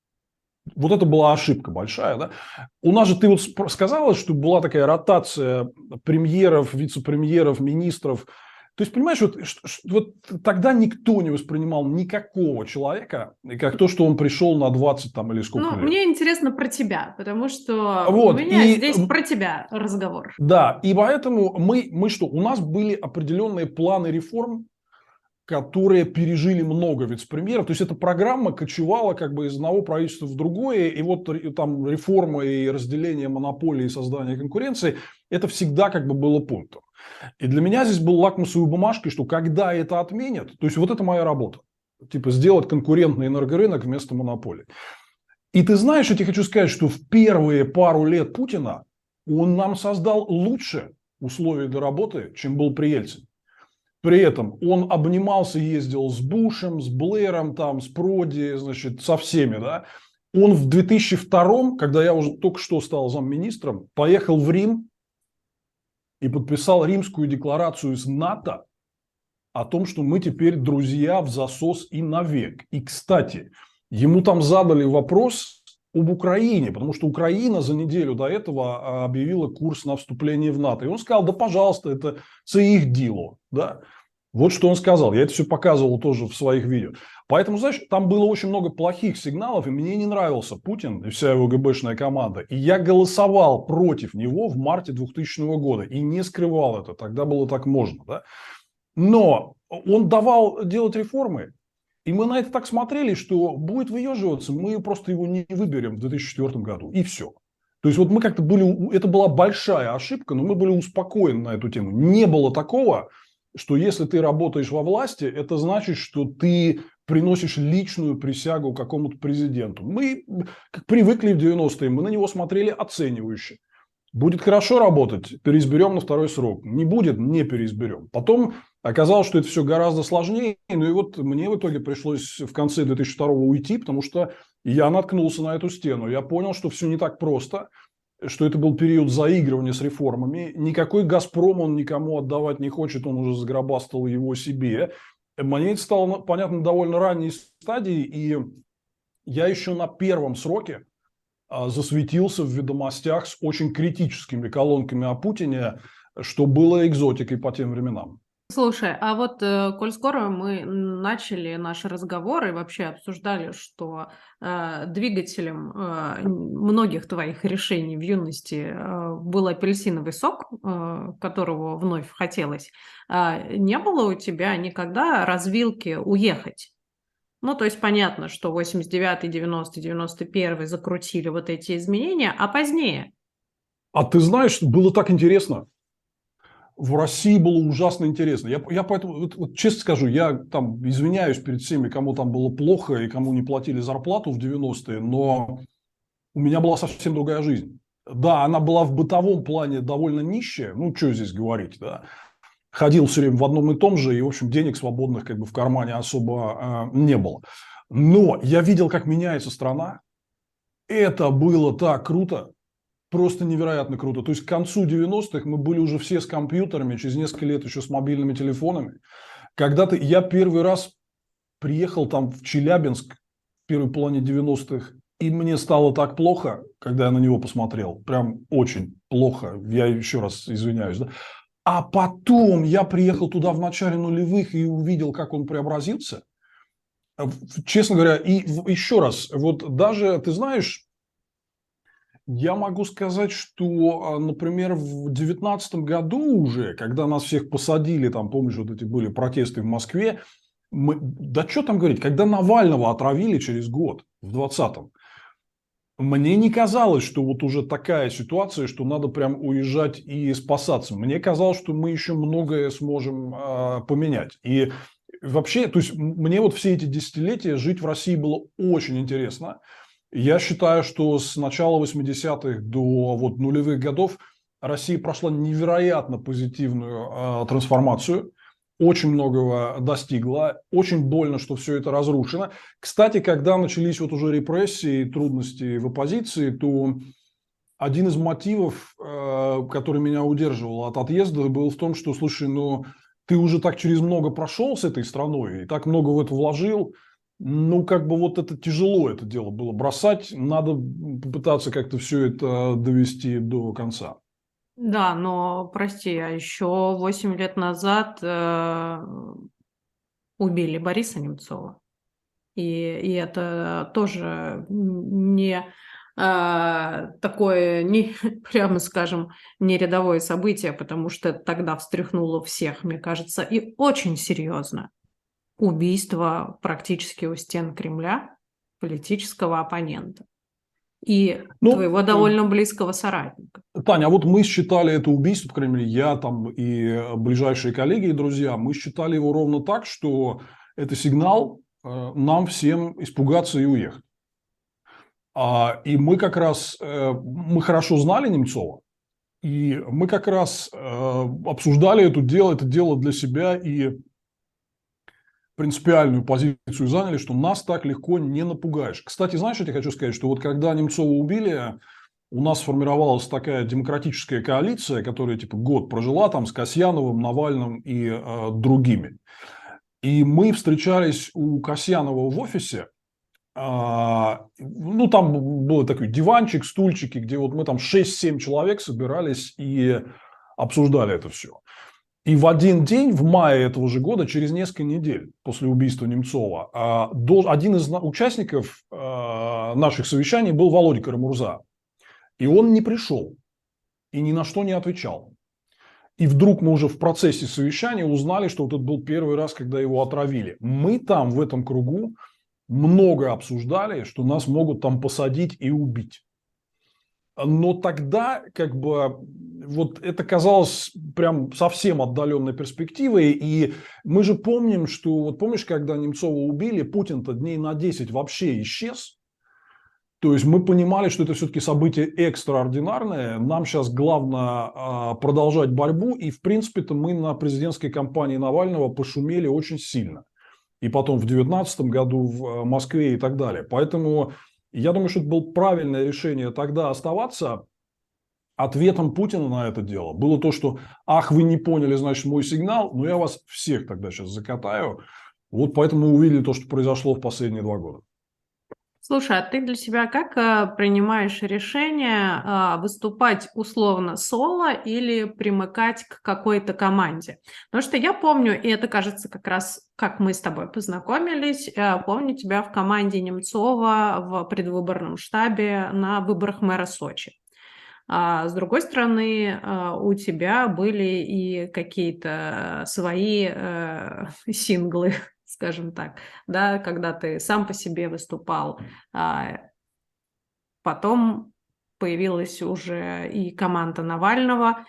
Вот это была ошибка большая. Да? У нас же, ты вот сказала, что была такая ротация премьеров, вице-премьеров, министров. То есть, понимаешь, вот тогда никто не воспринимал никакого человека, как то, что он пришел на 20 там, или сколько лет. Мне интересно про тебя, потому что вот, у меня здесь про тебя разговор. Да, и поэтому мы что? У нас были определенные планы реформ, которые пережили много вице-премьеров. То есть, эта программа кочевала как бы из одного правительства в другое. И вот там реформа и разделение монополии и создание конкуренции, это всегда как бы было пунктом. И для меня здесь был лакмусовой бумажкой, что когда это отменят, то есть, вот это моя работа. Типа, сделать конкурентный энергорынок вместо монополии. И ты знаешь, я тебе хочу сказать, что в первые пару лет Путина он нам создал лучше условия для работы, чем был при Ельцине. При этом он обнимался, ездил с Бушем, с Блэром, там, с Проди, значит, со всеми. Да? Он в 2002, когда я уже только что стал замминистром, поехал в Рим и подписал Римскую декларацию с НАТО о том, что мы теперь друзья в засос и навек. И, кстати, ему там задали вопрос об Украине, потому что Украина за неделю до этого объявила курс на вступление в НАТО. И он сказал, да, пожалуйста, это их дело. Да? Вот что он сказал. Я это все показывал тоже в своих видео. Поэтому, знаешь, там было очень много плохих сигналов, и мне не нравился Путин и вся его ГБшная команда. И я голосовал против него в марте 2000 года и не скрывал это. Тогда было так можно. Да? Но он давал делать реформы. И мы на это так смотрели, что будет выеживаться, мы просто его не выберем в 2004 году. И все. То есть, вот мы как-то были... Это была большая ошибка, но мы были успокоены на эту тему. Не было такого, что если ты работаешь во власти, это значит, что ты приносишь личную присягу какому-то президенту. Мы как привыкли в 90-е, мы на него смотрели оценивающе. Будет хорошо работать, переизберем на второй срок. Не будет, не переизберем. Потом оказалось, что это все гораздо сложнее. Ну и вот мне в итоге пришлось в конце 2002-го уйти, потому что я наткнулся на эту стену. Я понял, что все не так просто, что это был период заигрывания с реформами. Никакой «Газпром» он никому отдавать не хочет, он уже загробастал его себе. Мне это стало понятно довольно ранней стадии, и я еще на первом сроке засветился в ведомостях с очень критическими колонками о Путине, что было экзотикой по тем временам. Слушай, а вот коль скоро мы начали наш разговор и вообще обсуждали, что двигателем многих твоих решений в юности был апельсиновый сок, которого вновь хотелось, не было у тебя никогда развилки уехать? Ну, то есть понятно, что 89-й, 90-й, 91-й закрутили вот эти изменения, а позднее А ты знаешь, было так интересно. В России было ужасно интересно. Я поэтому, вот честно скажу, я там извиняюсь перед всеми, кому там было плохо и кому не платили зарплату в 90-е, но у меня была совсем другая жизнь. Да, она была в бытовом плане довольно нищая, ну, что здесь говорить, да. Ходил все время в одном и том же, и, в общем, денег свободных как бы в кармане особо не было. Но я видел, как меняется страна. Это было так круто. Просто невероятно круто. То есть к концу 90-х мы были уже все с компьютерами, через несколько лет еще с мобильными телефонами. Я первый раз приехал там в Челябинск в первой половине 90-х, и мне стало так плохо, когда я на него посмотрел. Прям очень плохо. Я еще раз извиняюсь. Да? А потом я приехал туда в начале нулевых и увидел, как он преобразился. Честно говоря, и еще раз, вот даже, ты знаешь, я могу сказать, что, например, в 2019 году уже, когда нас всех посадили, там, помнишь, вот эти были протесты в Москве, да что там говорить, когда Навального отравили через год, в 2020, мне не казалось, что вот уже такая ситуация, что надо прям уезжать и спасаться. Мне казалось, что мы еще многое сможем поменять. И вообще, то есть мне вот все эти десятилетия жить в России было очень интересно. Я считаю, что с начала 80-х до вот нулевых годов Россия прошла невероятно позитивную трансформацию, очень многого достигла, очень больно, что все это разрушено. Кстати, когда начались вот уже репрессии и трудности в оппозиции, то один из мотивов, который меня удерживал от отъезда, был в том, что, слушай, ну, ты уже так через много прошел с этой страной и так много в это вложил, ну, как бы вот это тяжело это дело было бросать, надо попытаться как-то все это довести до конца. Да, но прости, а еще 8 лет назад убили Бориса Немцова. И это тоже не такое, не, прямо скажем, не рядовое событие, потому что тогда встряхнуло всех, мне кажется, и очень серьезно. Убийство практически у стен Кремля политического оппонента и Ну, твоего довольно близкого соратника. Таня, а вот мы считали это убийство, по крайней мере, я там и ближайшие коллеги и друзья, мы считали его ровно так, что это сигнал нам всем испугаться и уехать. И мы как раз, мы хорошо знали Немцова, и мы как раз обсуждали это дело для себя и принципиальную позицию заняли, что нас так легко не напугаешь. Кстати, знаешь, что я хочу сказать, что вот когда Немцова убили, у нас сформировалась такая демократическая коалиция, которая типа год прожила там с Касьяновым, Навальным и другими. И мы встречались у Касьянова в офисе. Ну, там был такой диванчик, стульчики, где вот мы там 6-7 человек собирались и обсуждали это все. И в один день, в мае этого же года, через несколько недель после убийства Немцова, один из участников наших совещаний был Володя Карамурза. И он не пришел и ни на что не отвечал. И вдруг мы уже в процессе совещания узнали, что вот это был первый раз, когда его отравили. Мы там, в этом кругу, много обсуждали, что нас могут там посадить и убить. Но тогда как бы вот это казалось прям совсем отдаленной перспективой. И мы же помним, что вот помнишь, когда Немцова убили, Путин-то дней на 10 вообще исчез. То есть мы понимали, что это все-таки событие экстраординарное. Нам сейчас главное продолжать борьбу. И в принципе-то мы на президентской кампании Навального пошумели очень сильно. И потом в 2019 году в Москве и так далее. Поэтому я думаю, что это было правильное решение тогда оставаться. Ответом Путина на это дело было то, что «ах, вы не поняли, значит, мой сигнал, но я вас всех тогда сейчас закатаю». Вот поэтому мы увидели то, что произошло в последние 2 года. Слушай, а ты для себя как принимаешь решение выступать условно соло или примыкать к какой-то команде? Потому что я помню, и это кажется как раз, как мы с тобой познакомились, помню тебя в команде Немцова в предвыборном штабе на выборах мэра Сочи. С другой стороны, у тебя были и какие-то свои синглы, скажем так, да, когда ты сам по себе выступал. Потом появилась уже и команда Навального.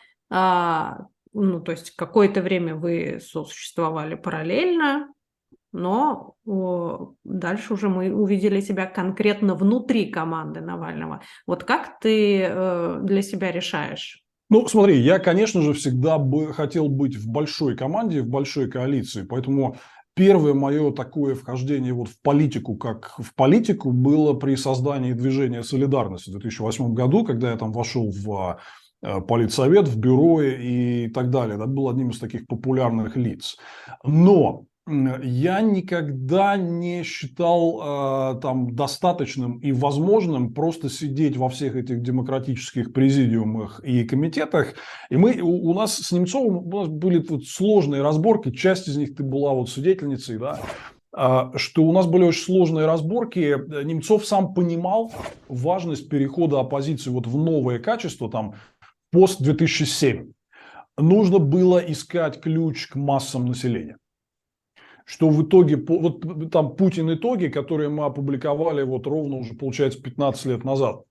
Ну, то есть какое-то время вы сосуществовали параллельно, но дальше уже мы увидели тебя конкретно внутри команды Навального. Вот как ты для себя решаешь? Ну, смотри, я, конечно же, всегда бы хотел быть в большой команде, в большой коалиции, поэтому первое мое такое вхождение вот в политику, как в политику, было при создании движения «Солидарность» в 2008 году, когда я там вошел в политсовет, в бюро и так далее. Это был одним из таких популярных лиц. Но я никогда не считал там достаточным и возможным просто сидеть во всех этих демократических президиумах и комитетах. И у нас с Немцовым у нас были вот сложные разборки, часть из них ты была вот свидетельницей, да, что у нас были очень сложные разборки. Немцов сам понимал важность перехода оппозиции вот в новое качество, там, пост 2007. Нужно было искать ключ к массам населения. Что в итоге, вот там Путин итоги, которые мы опубликовали вот ровно уже, получается, 15 лет назад,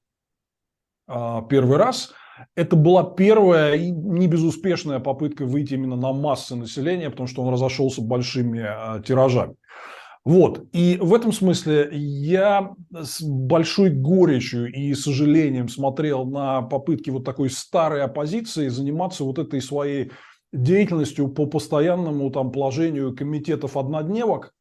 первый раз, это была первая и не безуспешная попытка выйти именно на массы населения, потому что он разошелся большими тиражами. Вот. И в этом смысле я с большой горечью и сожалением смотрел на попытки вот такой старой оппозиции заниматься вот этой своей деятельностью по постоянному там положению комитетов-однодневок.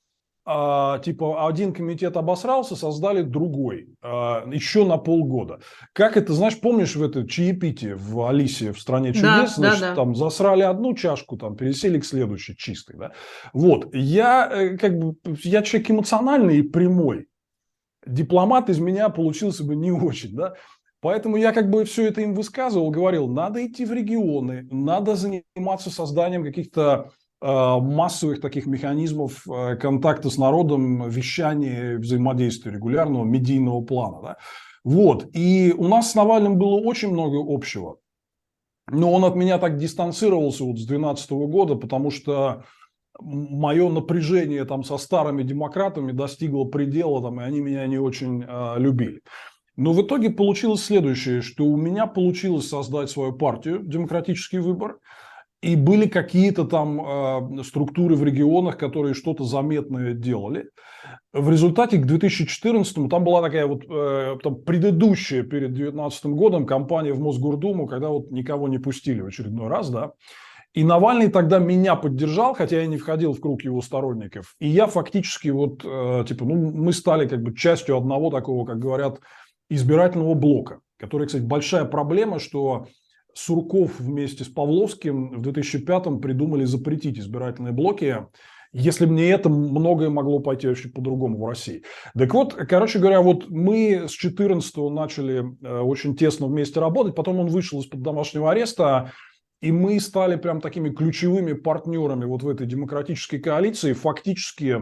Типа один комитет обосрался, создали другой еще на полгода. Как это, знаешь, помнишь в это чаепитие в Алисе в «Стране чудес», Да, значит, да. там засрали одну чашку, там пересели к следующей чистой, да? Вот, я я человек эмоциональный и прямой. Дипломат из меня получился бы не очень, да? Поэтому я все это им высказывал, говорил, надо идти в регионы, надо заниматься созданием каких-то массовых таких механизмов контакта с народом, вещания, взаимодействия регулярного, медийного плана. Да? Вот. И у нас с Навальным было очень много общего. Но он от меня так дистанцировался вот с 2012 года, потому что мое напряжение там со старыми демократами достигло предела, там, и они меня не очень любили. Но в итоге получилось следующее, что у меня получилось создать свою партию «Демократический выбор». И были какие-то там структуры в регионах, которые что-то заметное делали. В результате к 2014 там была такая вот там предыдущая перед 2019 годом кампания в Мосгордуму, когда вот никого не пустили в очередной раз, да. И Навальный тогда меня поддержал, хотя я не входил в круг его сторонников. И я фактически вот, типа, ну, мы стали как бы частью одного такого, как говорят, избирательного блока, который, кстати, большая проблема, что Сурков вместе с Павловским в 2005-м придумали запретить избирательные блоки. Если бы не это, многое могло пойти вообще по-другому в России. Так вот, короче говоря, вот мы с 2014-го начали очень тесно вместе работать, потом он вышел из-под домашнего ареста, и мы стали прям такими ключевыми партнерами вот в этой демократической коалиции. Фактически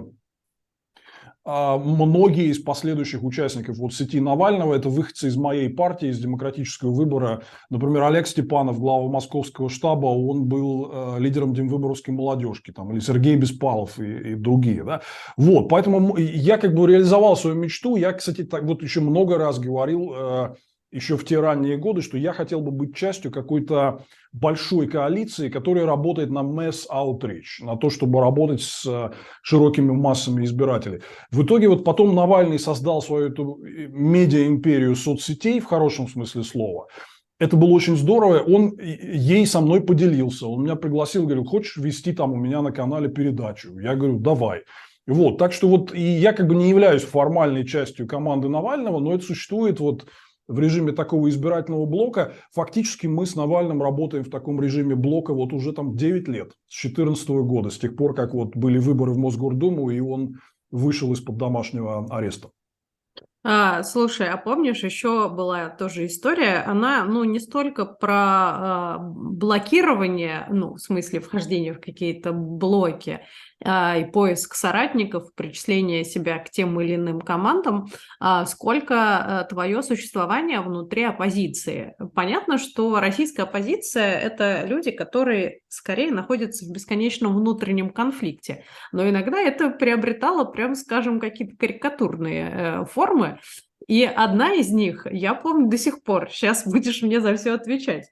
многие из последующих участников вот сети Навального – это выходцы из моей партии, из демократического выбора. Например, Олег Степанов, глава московского штаба, он был лидером Демвыборовской молодежки, там, или Сергей Беспалов и другие. Да? Вот, поэтому я как бы реализовал свою мечту. Я, кстати, так вот еще много раз говорил, еще в те ранние годы, что я хотел бы быть частью какой-то большой коалиции, которая работает на mass outreach, на то, чтобы работать с широкими массами избирателей. В итоге вот потом Навальный создал свою эту медиа-империю соцсетей в хорошем смысле слова. Это было очень здорово. Он ей со мной поделился. Он меня пригласил, говорил, хочешь вести там у меня на канале передачу? Я говорю, давай. Вот, так что вот и я как бы не являюсь формальной частью команды Навального, но это существует вот в режиме такого избирательного блока. Фактически мы с Навальным работаем в таком режиме блока вот уже там 9 лет, с 2014 года, с тех пор, как вот были выборы в Мосгордуму, и он вышел из-под домашнего ареста. Слушай, а помнишь, еще была тоже история, она, ну, не столько про блокирование, ну, в смысле вхождения в какие-то блоки и поиск соратников, причисление себя к тем или иным командам, сколько твое существование внутри оппозиции. Понятно, что российская оппозиция – это люди, которые скорее находятся в бесконечном внутреннем конфликте, но иногда это приобретало, прям скажем, какие-то карикатурные формы. И одна из них, я помню до сих пор, сейчас будешь мне за все отвечать,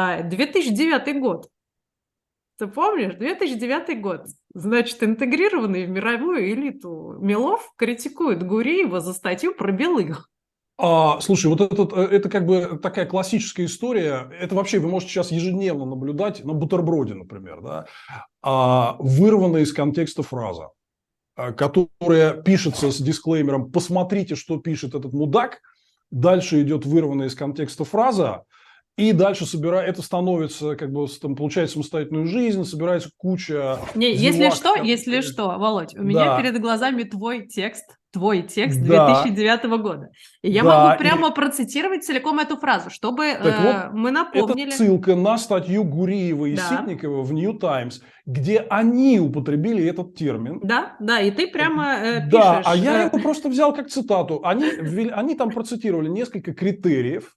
2009 год. Ты помнишь? 2009 год. Значит, интегрированный в мировую элиту Милов критикует Гуреева за статью про белых. Слушай, вот это как бы такая классическая история. Это вообще вы можете сейчас ежедневно наблюдать на бутерброде, например, да? Вырванная из контекста фраза, которая пишется с дисклеймером «посмотрите, что пишет этот мудак», дальше идет вырванная из контекста фраза, и дальше это становится, как бы, там, получает самостоятельную жизнь, собирается куча Не, зевак. если что, Володь, у меня Да, перед глазами твой текст да, 2009 года. И я могу да. прямо процитировать целиком эту фразу, чтобы Так вот, мы это напомнили. ссылка на статью Гуриева и Да, Ситникова в New Times, где они употребили этот термин. да, да, и ты прямо Да, а пишешь. я его просто взял как цитату. Они там процитировали несколько критериев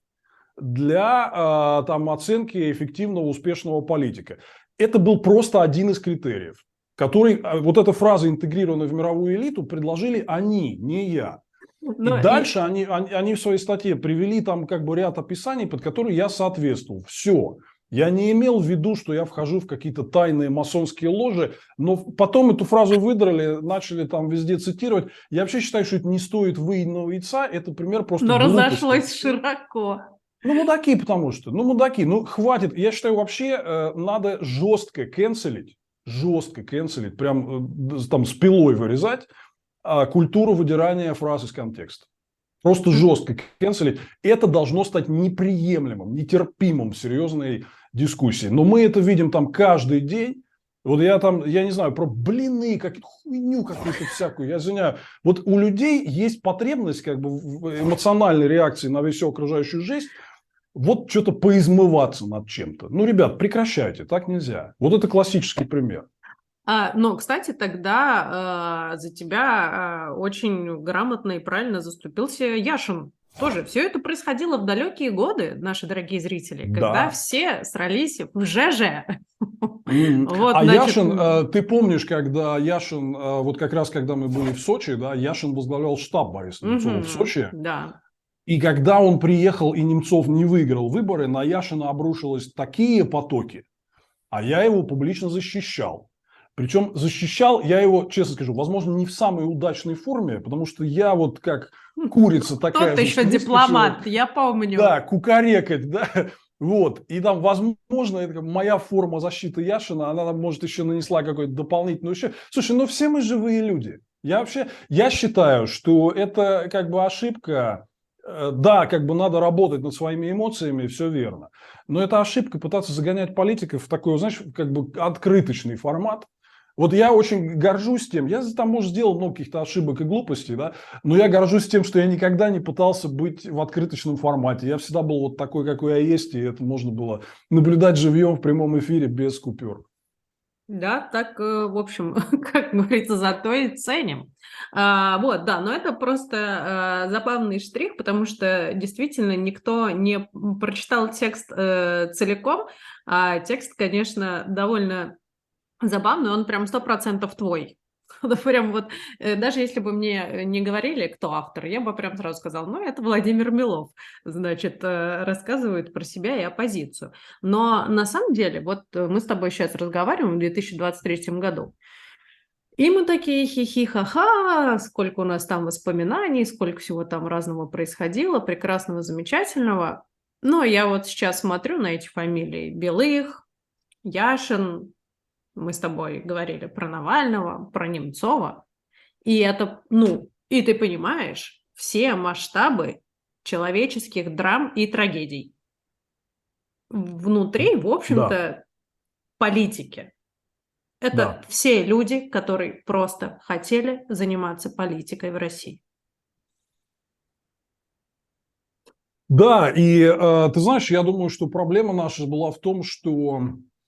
для там, оценки эффективного, успешного политика. Это был просто один из критериев, который, вот эта фраза, интегрированная в мировую элиту, предложили они, не я. И Но дальше они в своей статье привели там как бы ряд описаний, под которые я соответствовал. Все. Я не имел в виду, что я вхожу в какие-то тайные масонские ложи, но потом эту фразу выдрали, начали там везде цитировать. Я вообще считаю, что это не стоит выеденного яйца, это пример просто глупости. разошлось широко. Ну, мудаки, потому что, мудаки, хватит. Я считаю, вообще надо жестко канцелить, прям там с пилой вырезать культуру выдирания фраз из контекста. Просто жестко канцелить. Это должно стать неприемлемым, нетерпимым в серьезной дискуссии. Но мы это видим там каждый день. Вот я не знаю, про блины, какую-то хуйню какую-то всякую, я извиняю. Вот у людей есть потребность как бы в эмоциональной реакции на всю окружающую жизнь, вот что-то поизмываться над чем-то. Ребят, прекращайте, так нельзя. Вот это классический пример. Но, кстати, тогда за тебя очень грамотно и правильно заступился Яшин. Тоже все это происходило в далекие годы, наши дорогие зрители, когда Да. все срались в ЖЖ. Вот, А значит, Яшин, ты помнишь, когда Яшин, вот как раз когда мы были в Сочи, да, Яшин возглавлял штаб Бориса Немцова в Сочи. да. И когда он приехал и Немцов не выиграл выборы, на Яшина обрушилось такие потоки, а я его публично защищал. Причем защищал я его, честно скажу, возможно, не в самой удачной форме, потому что я вот как курица такая... Тот еще дипломат, я помню. Да, кукарекать, да. Вот. И там, возможно, это моя форма защиты Яшина, она нам, может, еще нанесла какой-то дополнительный ущерб. Слушай, все мы живые люди. Я считаю, что это как бы ошибка. Да, как бы надо работать над своими эмоциями, все верно. Но это ошибка пытаться загонять политиков в такой, знаешь, как бы открыточный формат. Вот я очень горжусь тем, я там, может, сделал много каких-то ошибок и глупостей, да, но я горжусь тем, что я никогда не пытался быть в открыточном формате. Я всегда был вот такой, какой я есть, и это можно было наблюдать живьем в прямом эфире без купюр. Да, так, в общем, как говорится, зато и ценим. Вот, да, но это просто забавный штрих, потому что действительно никто не прочитал текст целиком, а текст, конечно, довольно забавный, он прям 100% твой. Прям вот, даже если бы мне не говорили, кто автор, я бы прям сразу сказала, это Владимир Милов, значит, рассказывает про себя и оппозицию. Но на самом деле, вот мы с тобой сейчас разговариваем в 2023 году, и мы такие хихи-ха-ха, сколько у нас там воспоминаний, сколько всего там разного происходило, прекрасного, замечательного. Но я вот сейчас смотрю на эти фамилии: Белых, Яшин, мы с тобой говорили про Навального, про Немцова. И это, и ты понимаешь все масштабы человеческих драм и трагедий внутри, в общем-то, политики. Это все люди, которые просто хотели заниматься политикой в России. Да, и ты знаешь, я думаю, что проблема наша была в том, что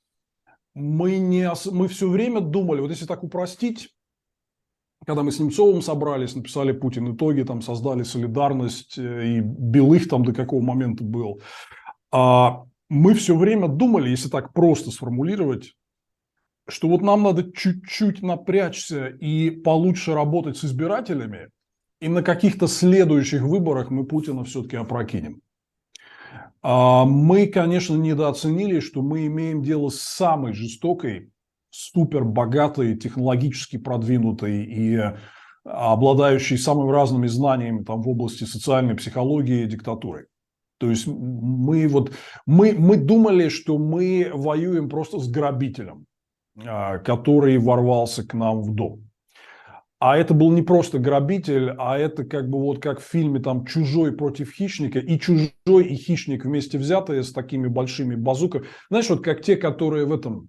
мы все время думали, вот если так упростить, когда мы с Немцовым собрались, написали Путин итоги, там создали солидарность, и Белых там до какого момента был, мы все время думали, если так просто сформулировать, что вот нам надо чуть-чуть напрячься и получше работать с избирателями, и на каких-то следующих выборах мы Путина все-таки опрокинем. Мы, конечно, недооценили, что мы имеем дело с самой жестокой, супербогатой, технологически продвинутой и обладающей самыми разными знаниями там, в области социальной психологии диктатурой. То есть мы думали, что мы воюем просто с грабителем, который ворвался к нам в дом. А это был не просто грабитель, а это как бы вот как в фильме там «Чужой против хищника», и чужой, и хищник вместе взятые с такими большими базуками. Знаешь, вот как те, которые в этом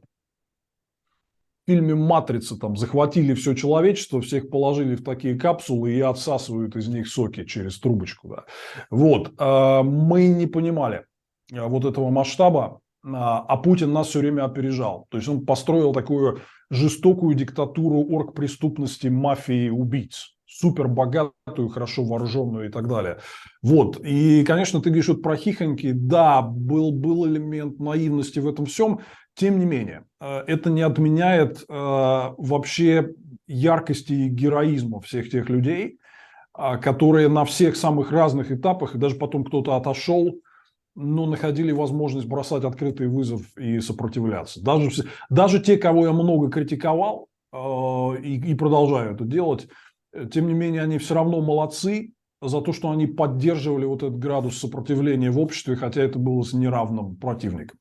фильме «Матрица» там захватили все человечество, всех положили в такие капсулы и отсасывают из них соки через трубочку. Да. Вот. Мы не понимали вот этого масштаба, а Путин нас все время опережал. То есть он построил такую жестокую диктатуру оргпреступности, мафии, убийц. Супер богатую, хорошо вооруженную и так далее. Вот. И, конечно, ты говоришь вот про хихоньки. Да, был элемент наивности в этом всем. Тем не менее, это не отменяет вообще яркости и героизма всех тех людей, которые на всех самых разных этапах, и даже потом кто-то отошел, но находили возможность бросать открытый вызов и сопротивляться. Даже те, кого я много критиковал и продолжаю это делать, тем не менее, они все равно молодцы за то, что они поддерживали вот этот градус сопротивления в обществе, хотя это было с неравным противником.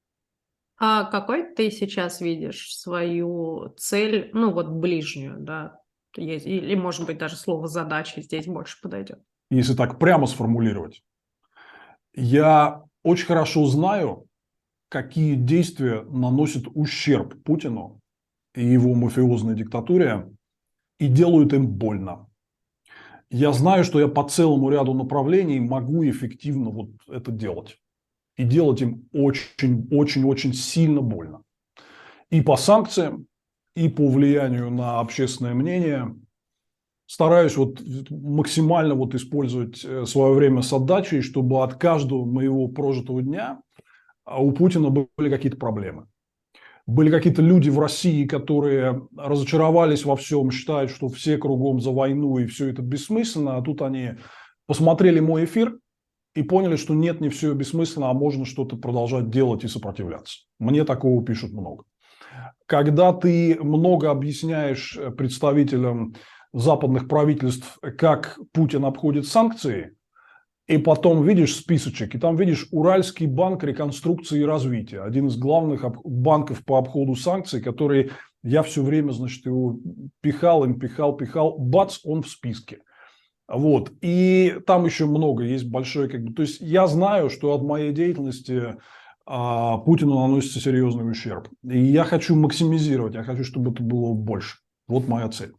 А какой ты сейчас видишь свою цель, ну вот ближнюю, да? Или, может быть, даже слово «задача» здесь больше подойдет? Если так прямо сформулировать. Я очень хорошо знаю, какие действия наносят ущерб Путину и его мафиозной диктатуре и делают им больно. Я знаю, что я по целому ряду направлений могу эффективно вот это делать. И делать им очень-очень-очень сильно больно. И по санкциям, и по влиянию на общественное мнение. Стараюсь вот максимально вот использовать свое время с отдачей, чтобы от каждого моего прожитого дня у Путина были какие-то проблемы. Были какие-то люди в России, которые разочаровались во всем, считают, что все кругом за войну и все это бессмысленно, а тут они посмотрели мой эфир и поняли, что нет, не все бессмысленно, а можно что-то продолжать делать и сопротивляться. Мне такого пишут много. Когда ты много объясняешь представителям западных правительств, как Путин обходит санкции, и потом видишь списочек, и там видишь Уральский банк реконструкции и развития, один из главных банков по обходу санкций, который я все время, значит, его пихал, бац, он в списке. Вот. И там еще много есть большое, как бы, то есть я знаю, что от моей деятельности Путину наносится серьезный ущерб. И я хочу максимизировать, я хочу, чтобы это было больше. Вот моя цель.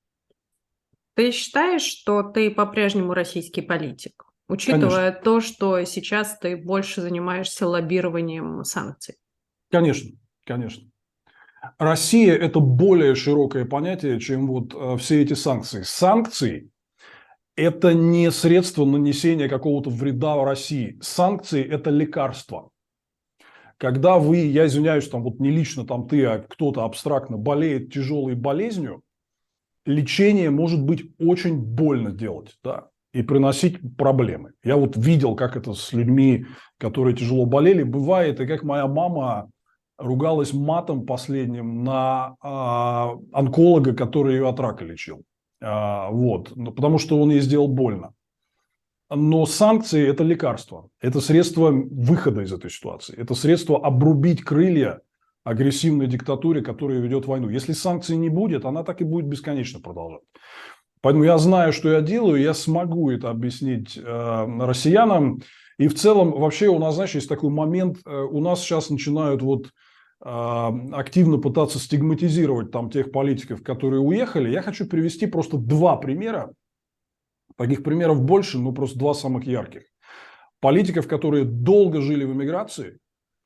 Ты считаешь, что ты по-прежнему российский политик, учитывая то, что сейчас ты больше занимаешься лоббированием санкций? Конечно, конечно. Россия – это более широкое понятие, чем вот все эти санкции. Санкции – это не средство нанесения какого-то вреда России. Санкции – это лекарство. Когда вы, я извиняюсь, там вот не лично там ты, а кто-то абстрактно болеет тяжелой болезнью, лечение может быть очень больно делать, да, и приносить проблемы. Я вот видел, как это с людьми, которые тяжело болели, бывает, и как моя мама ругалась матом последним на онколога, который ее от рака лечил. Вот, потому что он ей сделал больно. Но санкции – это лекарство, это средство выхода из этой ситуации, это средство обрубить крылья агрессивной диктатуре, которая ведет войну. Если санкций не будет, она так и будет бесконечно продолжать. Поэтому я знаю, что я делаю, я смогу это объяснить россиянам. И в целом вообще у нас, знаешь, есть такой момент, у нас сейчас начинают вот активно пытаться стигматизировать там тех политиков, которые уехали. Я хочу привести просто два примера. Таких примеров больше, но просто два самых ярких. Политиков, которые долго жили в эмиграции,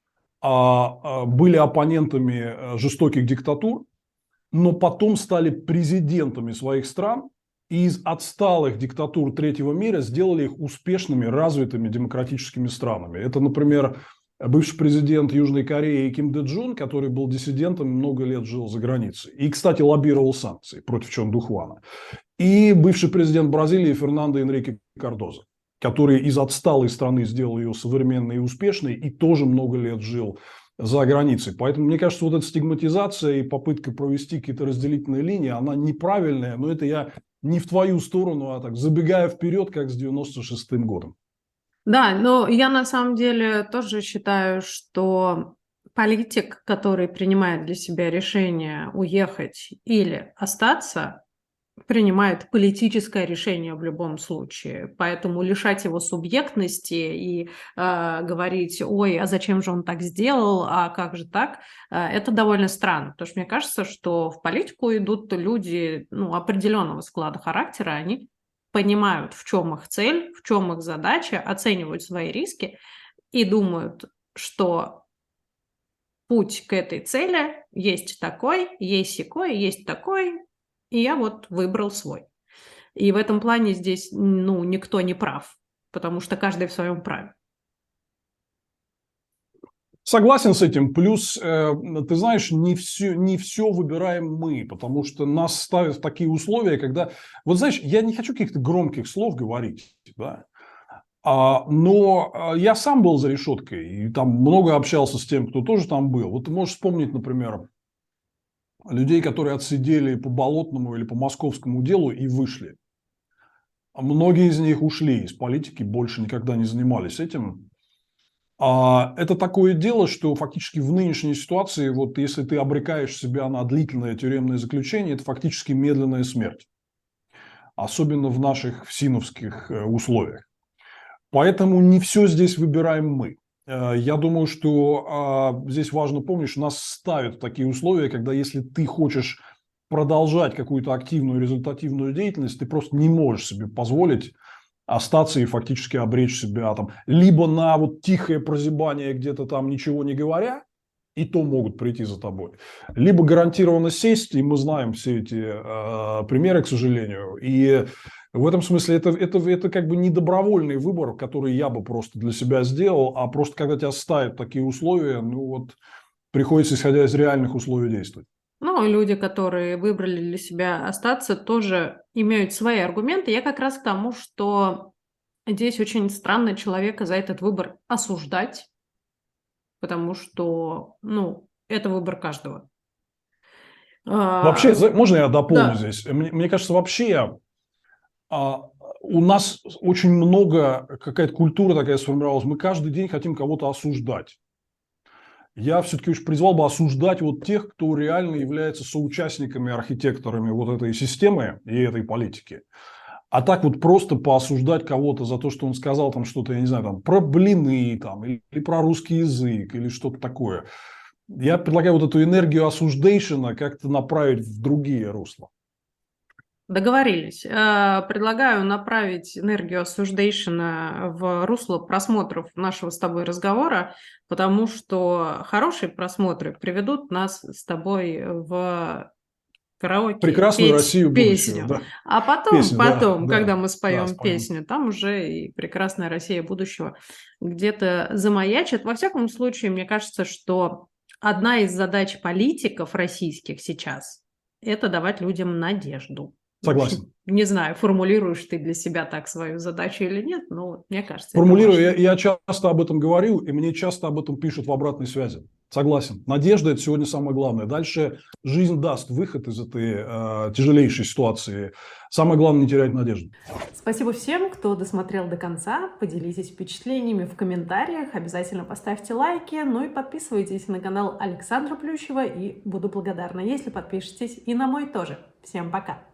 были оппонентами жестоких диктатур, но потом стали президентами своих стран и из отсталых диктатур третьего мира сделали их успешными, развитыми демократическими странами. Это, например, бывший президент Южной Кореи Ким Дэ Джун, который был диссидентом, много лет жил за границей. И, кстати, лоббировал санкции против Чон Ду Хвана. И бывший президент Бразилии Фернандо Энрике Кардозо, который из отсталой страны сделал ее современной и успешной, и тоже много лет жил за границей. Поэтому, мне кажется, вот эта стигматизация и попытка провести какие-то разделительные линии, она неправильная, но это я не в твою сторону, а так забегая вперед, как с 96-м годом. Да, но я на самом деле тоже считаю, что политик, который принимает для себя решение уехать или остаться, принимает политическое решение в любом случае. Поэтому лишать его субъектности и говорить, ой, а зачем же он так сделал, а как же так, это довольно странно. Потому что мне кажется, что в политику идут люди определенного склада характера, они понимают, в чем их цель, в чем их задача, оценивают свои риски и думают, что путь к этой цели есть такой, есть сякой, есть такой, и я вот выбрал свой. И в этом плане здесь, никто не прав, потому что каждый в своем праве. Согласен с этим. Плюс, ты знаешь, не все выбираем мы, потому что нас ставят в такие условия, когда... Вот знаешь, я не хочу каких-то громких слов говорить, да? Но я сам был за решеткой, и там много общался с тем, кто тоже там был. Вот ты можешь вспомнить, например, людей, которые отсидели по Болотному или по Московскому делу и вышли. Многие из них ушли из политики, больше никогда не занимались этим. Это такое дело, что фактически в нынешней ситуации, вот если ты обрекаешь себя на длительное тюремное заключение, это фактически медленная смерть. Особенно в наших всиновских условиях. Поэтому не все здесь выбираем мы. Я думаю, что здесь важно помнить, что нас ставят в такие условия, когда если ты хочешь продолжать какую-то активную результативную деятельность, ты просто не можешь себе позволить остаться и фактически обречь себя там либо на вот тихое прозябание где-то там ничего не говоря, и то могут прийти за тобой, либо гарантированно сесть, и мы знаем все эти примеры, к сожалению, и в этом смысле это как бы не добровольный выбор, который я бы просто для себя сделал, а просто когда тебя ставят такие условия, приходится, исходя из реальных условий, действовать. И люди, которые выбрали для себя остаться, тоже имеют свои аргументы. Я как раз к тому, что здесь очень странно человека за этот выбор осуждать, потому что, это выбор каждого. Вообще, можно я дополню Да. здесь? Мне кажется, вообще у нас очень много, какая-то культура такая сформировалась, мы каждый день хотим кого-то осуждать. Я все-таки очень призвал бы осуждать вот тех, кто реально является соучастниками, архитекторами вот этой системы и этой политики. А так вот просто поосуждать кого-то за то, что он сказал там что-то, я не знаю, там про блины там, или про русский язык или что-то такое. Я предлагаю вот эту энергию осуждейшена как-то направить в другие русла. Договорились. Предлагаю направить энергию осуждейшена в русло просмотров нашего с тобой разговора, потому что хорошие просмотры приведут нас с тобой в караоке Прекрасную петь Россию будущего, песню. да. А Песню, потом, да, когда мы да, споем споем. песню, там уже и прекрасная Россия будущего где-то замаячит. Во всяком случае, мне кажется, что одна из задач политиков российских сейчас – это давать людям надежду. Согласен. Не знаю, формулируешь ты для себя так свою задачу или нет, но мне кажется, Формулирую, это важно. я часто об этом говорю, и мне часто об этом пишут в обратной связи. Согласен. Надежда – это сегодня самое главное. Дальше жизнь даст выход из этой тяжелейшей ситуации. Самое главное – не терять надежду. Спасибо всем, кто досмотрел до конца. Поделитесь впечатлениями в комментариях. Обязательно поставьте лайки. И подписывайтесь на канал Александра Плющева. И буду благодарна, если подпишетесь и на мой тоже. Всем пока!